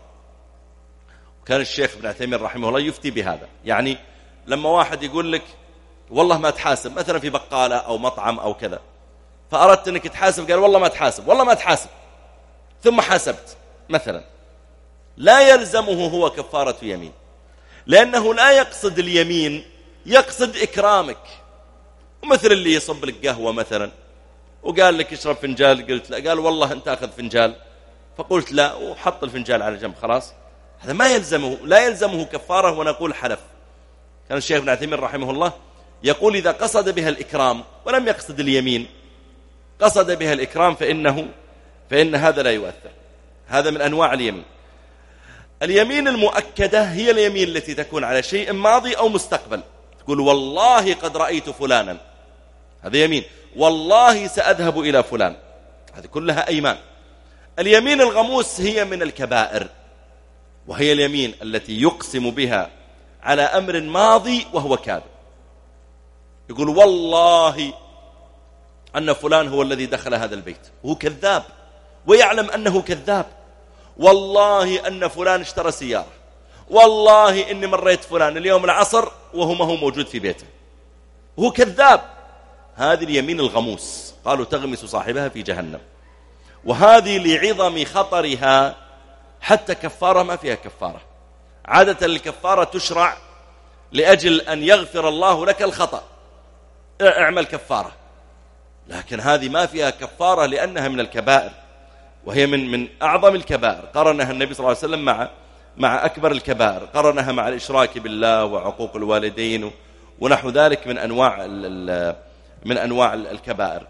وكان الشيخ ابن عثيمين رحمه الله يفتي بهذا، يعني لما واحد يقول لك والله ما تحاسب، مثلا في بقالة أو مطعم أو كذا، فأردت أنك تحاسب، قال والله ما تحاسب، والله ما تحاسب، ثم حاسبت مثلا، لا يلزمه هو كفارة يمين، لأنه لا يقصد اليمين، يقصد إكرامك. ومثل اللي يصب لك قهوة مثلا وقال لك اشرب فنجال، قلت لا، قال والله أنت أخذ فنجال، فقلت لا وحط الفنجال على جنب، خلاص، هذا ما يلزمه، لا يلزمه كفارة ونقول حلف. كان الشيخ ابن عثيمين رحمه الله يقول إذا قصد بها الإكرام ولم يقصد اليمين، قصد بها الإكرام فإنه فإن هذا لا يؤثر، هذا من أنواع اليمين. اليمين المؤكدة هي اليمين التي تكون على شيء ماضي أو مستقبل، تقول والله قد رأيت فلانا، هذا يمين، والله سأذهب إلى فلان، هذه كلها أيمان. اليمين الغموس هي من الكبائر، وهي اليمين التي يقسم بها على أمر ماضي وهو كاذب، يقول والله أن فلان هو الذي دخل هذا البيت، وهو كذاب ويعلم أنه كذاب، والله أن فلان اشترى سيارة، والله إني مريت فلان اليوم العصر وهو ما هو موجود في بيته، وهو كذاب. هذه اليمين الغموس، قالوا تغمس صاحبها في جهنم، وهذه لعظم خطرها حتى كفارة ما فيها كفارة. عادة الكفارة تشرع لأجل أن يغفر الله لك الخطأ، اعمل كفارة، لكن هذه ما فيها كفارة لأنها من الكبائر، وهي من من أعظم الكبائر. قرنها النبي صلى الله عليه وسلم مع مع أكبر الكبائر، قرنها مع الإشراك بالله وعقوق الوالدين ونحو ذلك من أنواع من أنواع الكبائر.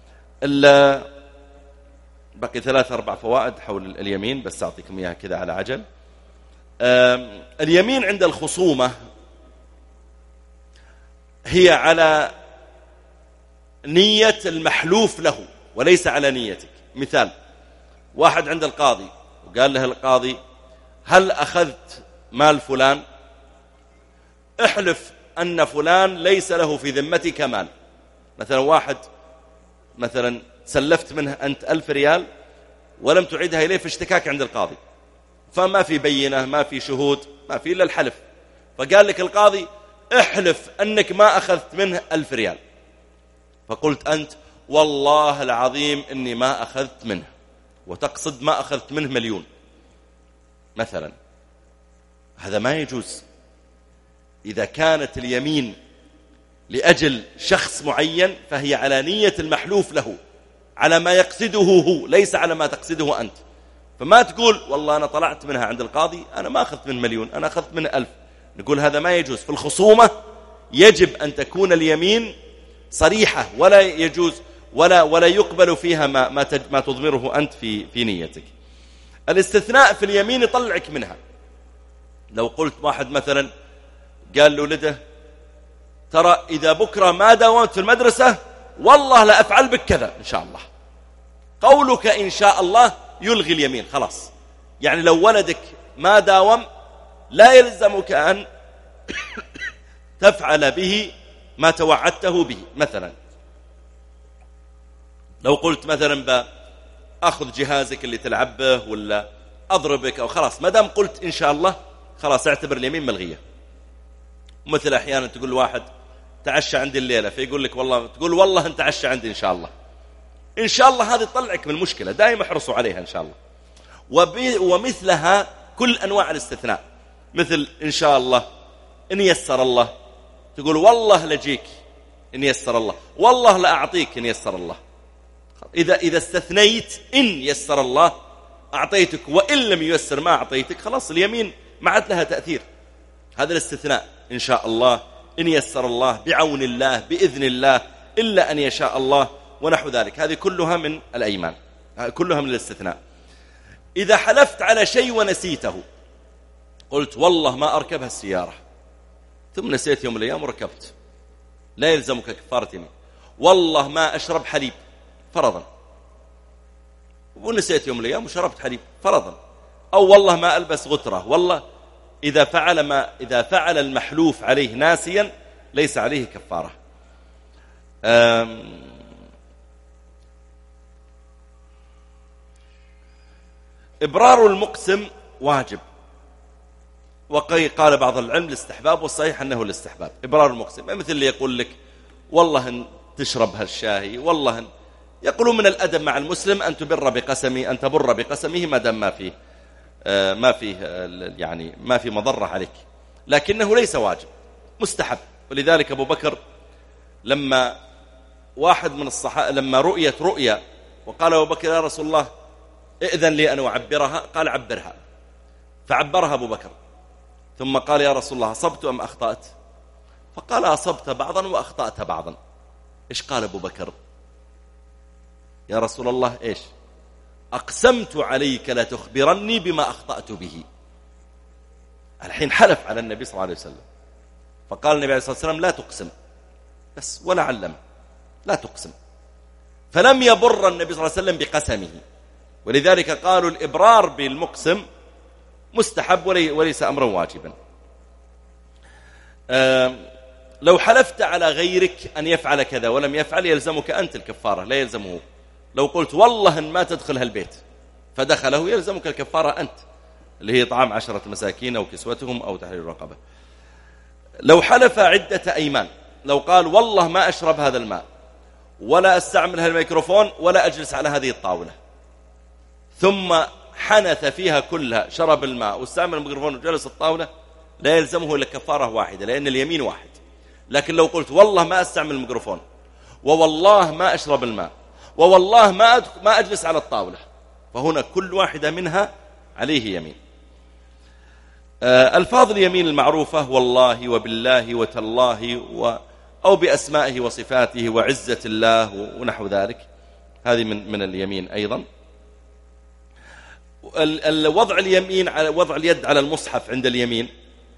بقي ثلاث أربع فوائد حول اليمين، بس أعطيكم إياها كذا على عجل. اليمين عند الخصومة هي على نية المحلوف له وليس على نيتك. مثال، واحد عند القاضي وقال له القاضي هل أخذت مال فلان؟ احلف أن فلان ليس له في ذمتك مال. مثلا واحد مثلا سلفت منه أنت ألف ريال ولم تعيدها إليه في اشتكاك عند القاضي، فما في بينة، ما في شهود، ما في إلا الحلف، فقال لك القاضي احلف أنك ما أخذت منه ألف ريال، فقلت أنت والله العظيم إني ما أخذت منه، وتقصد ما أخذت منه مليون مثلا، هذا ما يجوز. إذا كانت اليمين لأجل شخص معين فهي على نية المحلوف له، على ما يقصده هو، ليس على ما تقصده أنت. فما تقول والله أنا طلعت منها عند القاضي أنا ما أخذت من مليون، أنا أخذت من ألف، نقول هذا ما يجوز. في الخصومة يجب أن تكون اليمين صريحة، ولا يجوز ولا ولا يقبل فيها ما ما ما تضمره أنت في في نيتك. الاستثناء في اليمين يطلعك منها. لو قلت واحد مثلا قال لولده ترى إذا بكرة ما داومت في المدرسة والله لا أفعل بك كذا إن شاء الله، قولك إن شاء الله يلغي اليمين خلاص. يعني لو ولدك ما داوم لا يلزمك أن تفعل به ما توعدته به. مثلا لو قلت مثلا بأخذ جهازك اللي تلعب به ولا أضربك أو خلاص، ما دام قلت إن شاء الله خلاص اعتبر اليمين ملغية. مثل أحيانا تقول واحد تعشى عندي الليلة، فيقول لك والله، تقول والله أنت تعشى عندي إن شاء الله، إن شاء الله هذه تطلعك من المشكلة، دائما احرصوا عليها إن شاء الله. ومثلها كل أنواع الاستثناء، مثل إن شاء الله، إن يسر الله، تقول والله لجيك إن يسر الله، والله لا أعطيك إن يسر الله. إذا, إذا استثنيت إن يسر الله أعطيتك، وإن لم ييسر ما أعطيتك، خلاص اليمين ما عاد لها تأثير. هذا الاستثناء، إن شاء الله، إن يسر الله، بعون الله، بإذن الله، إلا أن يشاء الله، ونحو ذلك. هذه كلها من الأيمان، كلها من الاستثناء. إذا حلفت على شيء ونسيته، قلت والله ما أركب هالسيارة، ثم نسيت يوم من الأيام وركبت، لا يلزمك كفارة يمين. والله ما أشرب حليب فرضا، ونسيت يوم من الأيام وشربت حليب فرضا. أو والله ما ألبس غترة. والله إذا فعل ما إذا فعل المحلوف عليه ناسيا ليس عليه كفارة. إبرار المقسم واجب، وقال بعض العلم الاستحباب، والصحيح أنه الاستحباب إبرار المقسم. مثل اللي يقول لك والله أن تشرب هالشاهي، والله أن يقولون من الأدب مع المسلم أن تبر بقسمه، أن تبر بقسمه ما دام ما فيه ما فيه يعني ما في مضرة عليك، لكنه ليس واجب، مستحب. ولذلك أبو بكر لما واحد من الصحابة لما رؤيت رؤيا وقال أبو بكر يا رسول الله ائذن لي أن أعبرها، قال عبرها، فعبرها أبو بكر. ثم قال يا رسول الله أصبت أم أخطأت؟ فقال أصبت بعضا وأخطأت بعضا. إيش قال أبو بكر؟ يا رسول الله إيش؟ أقسمت عليك لا تخبرني بما أخطأت به. الحين حلف على النبي صلى الله عليه وسلم، فقال النبي عليه الصلاة والسلام لا تقسم بس، ولا علم لا تقسم، فلم يبر النبي صلى الله عليه وسلم بقسمه. ولذلك قالوا الإبرار بالمقسم مستحب وليس أمرا واجبا. لو حلفت على غيرك أن يفعل كذا ولم يفعل يلزمك أنت الكفارة، لا يلزمه. لو قلت والله أن ما تدخل هالبيت فدخله يلزمك الكفارة أنت، اللي هي طعام عشرة مساكين أو كسوتهم أو تحرير رقبة. لو حلف عدة أيمان، لو قال والله ما أشرب هذا الماء ولا أستعمل هالميكروفون ولا أجلس على هذه الطاولة، ثم حنث فيها كلها، شرب الماء واستعمل الميكروفون وجلس الطاولة، لا يلزمه إلا كفارة واحدة، لأن اليمين واحد. لكن لو قلت والله ما أستعمل الميكروفون، ووالله ما أشرب الماء، ووالله ما ما أجلس على الطاولة، فهنا كل واحدة منها عليه يمين. ألفاظ اليمين المعروفة والله وبالله وتالله و أو بأسمائه وصفاته وعزة الله ونحو ذلك، هذه من من اليمين أيضا. وضع اليمين على وضع اليد على المصحف عند اليمين،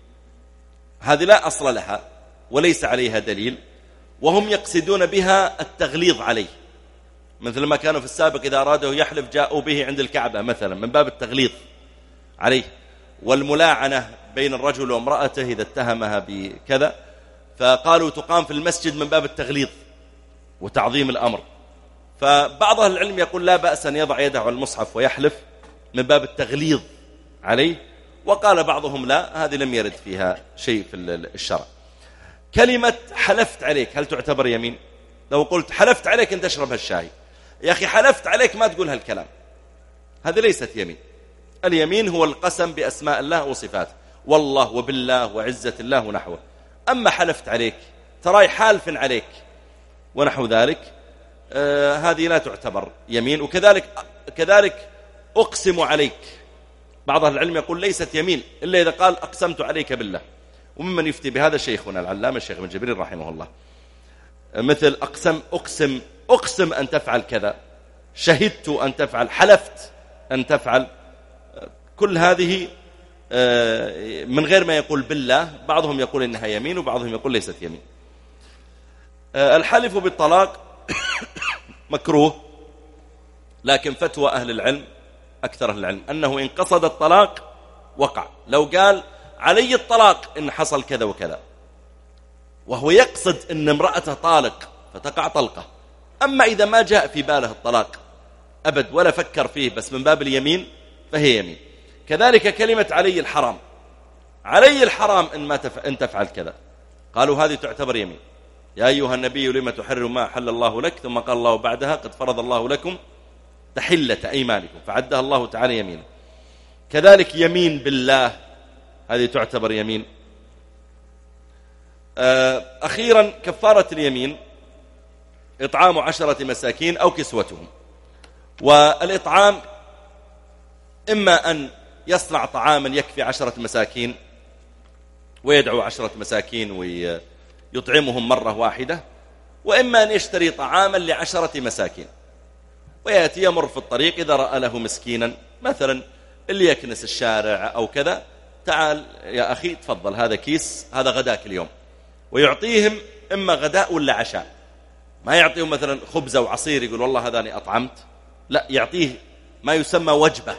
هذه لا أصل لها وليس عليها دليل، وهم يقصدون بها التغليظ عليه، مثل ما كانوا في السابق إذا أرادوا يحلف جاءوا به عند الكعبة مثلا، من باب التغليظ عليه. والملاعنة بين الرجل وامرأته إذا اتهمها بكذا، فقالوا تقام في المسجد من باب التغليظ وتعظيم الأمر. فبعض أهل العلم يقول لا بأس أن يضع يده على المصحف ويحلف من باب التغليظ عليه، وقال بعضهم لا، هذه لم يرد فيها شيء في الشرع. كلمة حلفت عليك هل تعتبر يمين؟ لو قلت حلفت عليك أن تشرب هالشاي، يا أخي حلفت عليك ما تقول هالكلام، هذه ليست يمين. اليمين هو القسم بأسماء الله وصفاته، والله وبالله وعزة الله ونحوه. أما حلفت عليك تراي حالف عليك ونحو ذلك، آه هذه لا تعتبر يمين. وكذلك كذلك أقسم عليك، بعض أهل العلم يقول ليست يمين إلا إذا قال أقسمت عليك بالله، وممن يفتي بهذا شيخنا العلامة الشيخ ابن جبريل رحمه الله، مثل أقسم أقسم أقسم أن تفعل كذا، شهدت أن تفعل، حلفت أن تفعل، كل هذه من غير ما يقول بالله. بعضهم يقول إنها يمين وبعضهم يقول ليست يمين. الحلف بالطلاق مكروه، لكن فتوى أهل العلم أكثر أهل العلم أنه إن قصد الطلاق وقع. لو قال علي الطلاق إن حصل كذا وكذا، وهو يقصد إن امرأته طالق فتقع طلقة. أما إذا ما جاء في باله الطلاق أبد ولا فكر فيه بس من باب اليمين فهي يمين. كذلك كلمة علي الحرام، علي الحرام إن, ما تف... إن تفعل كذا، قالوا هذه تعتبر يمين. يا أيها النبي لما تحرم ما حل الله لك، ثم قال الله بعدها قد فرض الله لكم تحلة أيمانكم، فعدها الله تعالى يمين. كذلك يمين بالله هذه تعتبر يمين. أخيرا كفارة اليمين إطعام عشرة مساكين أو كسوتهم. والإطعام إما أن يصنع طعاما يكفي عشرة مساكين ويدعو عشرة مساكين ويطعمهم مرة واحدة، وإما أن يشتري طعاما لعشرة مساكين ويأتي يمر في الطريق إذا رأى له مسكينا مثلا اللي يكنس الشارع أو كذا، تعال يا أخي تفضل هذا كيس، هذا غداك اليوم، ويعطيهم إما غداء ولا عشاء. ما يعطيهم مثلا خبزة وعصير يقول والله هذا أنا أطعمت، لا، يعطيه ما يسمى وجبة،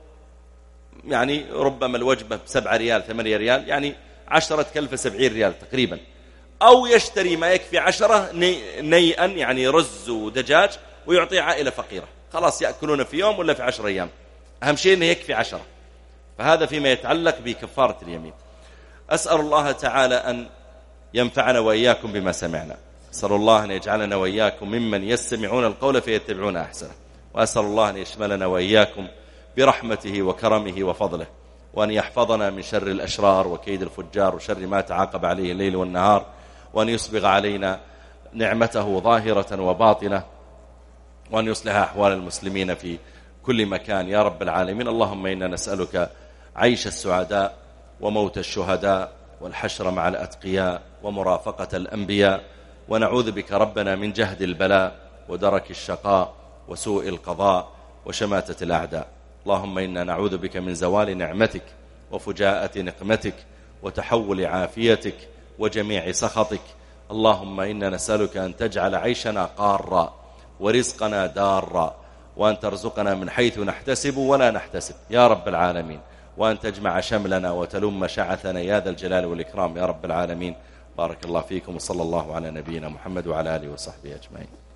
يعني ربما الوجبة بسبعة ريال ثمانية ريال، يعني عشرة كلفة سبعين ريال تقريبا. أو يشتري ما يكفي عشرة ني... نيئا يعني رز ودجاج ويعطي عائلة فقيرة، خلاص يأكلون في يوم ولا في عشر أيام، أهم شيء أنه يكفي عشرة. فهذا فيما يتعلق بكفارة اليمين. أسأل الله تعالى أن ينفعنا وإياكم بما سمعنا، أسأل الله أن يجعلنا وإياكم ممن يستمعون القول فيتبعون أحسنه، وأسأل الله أن يشملنا وإياكم برحمته وكرمه وفضله، وأن يحفظنا من شر الأشرار وكيد الفجار وشر ما تعاقب عليه الليل والنهار، وأن يسبغ علينا نعمته ظاهرة وباطنة، وأن يصلح أحوال المسلمين في كل مكان يا رب العالمين. اللهم إنا نسألك عيش السعداء وموت الشهداء والحشر مع الأتقياء ومرافقة الأنبياء، ونعوذ بك ربنا من جهد البلاء ودرك الشقاء وسوء القضاء وشماتة الأعداء. اللهم إنا نعوذ بك من زوال نعمتك وفجاءة نقمتك وتحول عافيتك وجميع سخطك. اللهم إنا نسألك أن تجعل عيشنا قارا ورزقنا دارا، وأن ترزقنا من حيث نحتسب ولا نحتسب يا رب العالمين، وأن تجمع شملنا وتلم شعثنا يا ذا الجلال والإكرام يا رب العالمين. بارك الله فيكم، وصلى الله على نبينا محمد وعلى آله وصحبه أجمعين.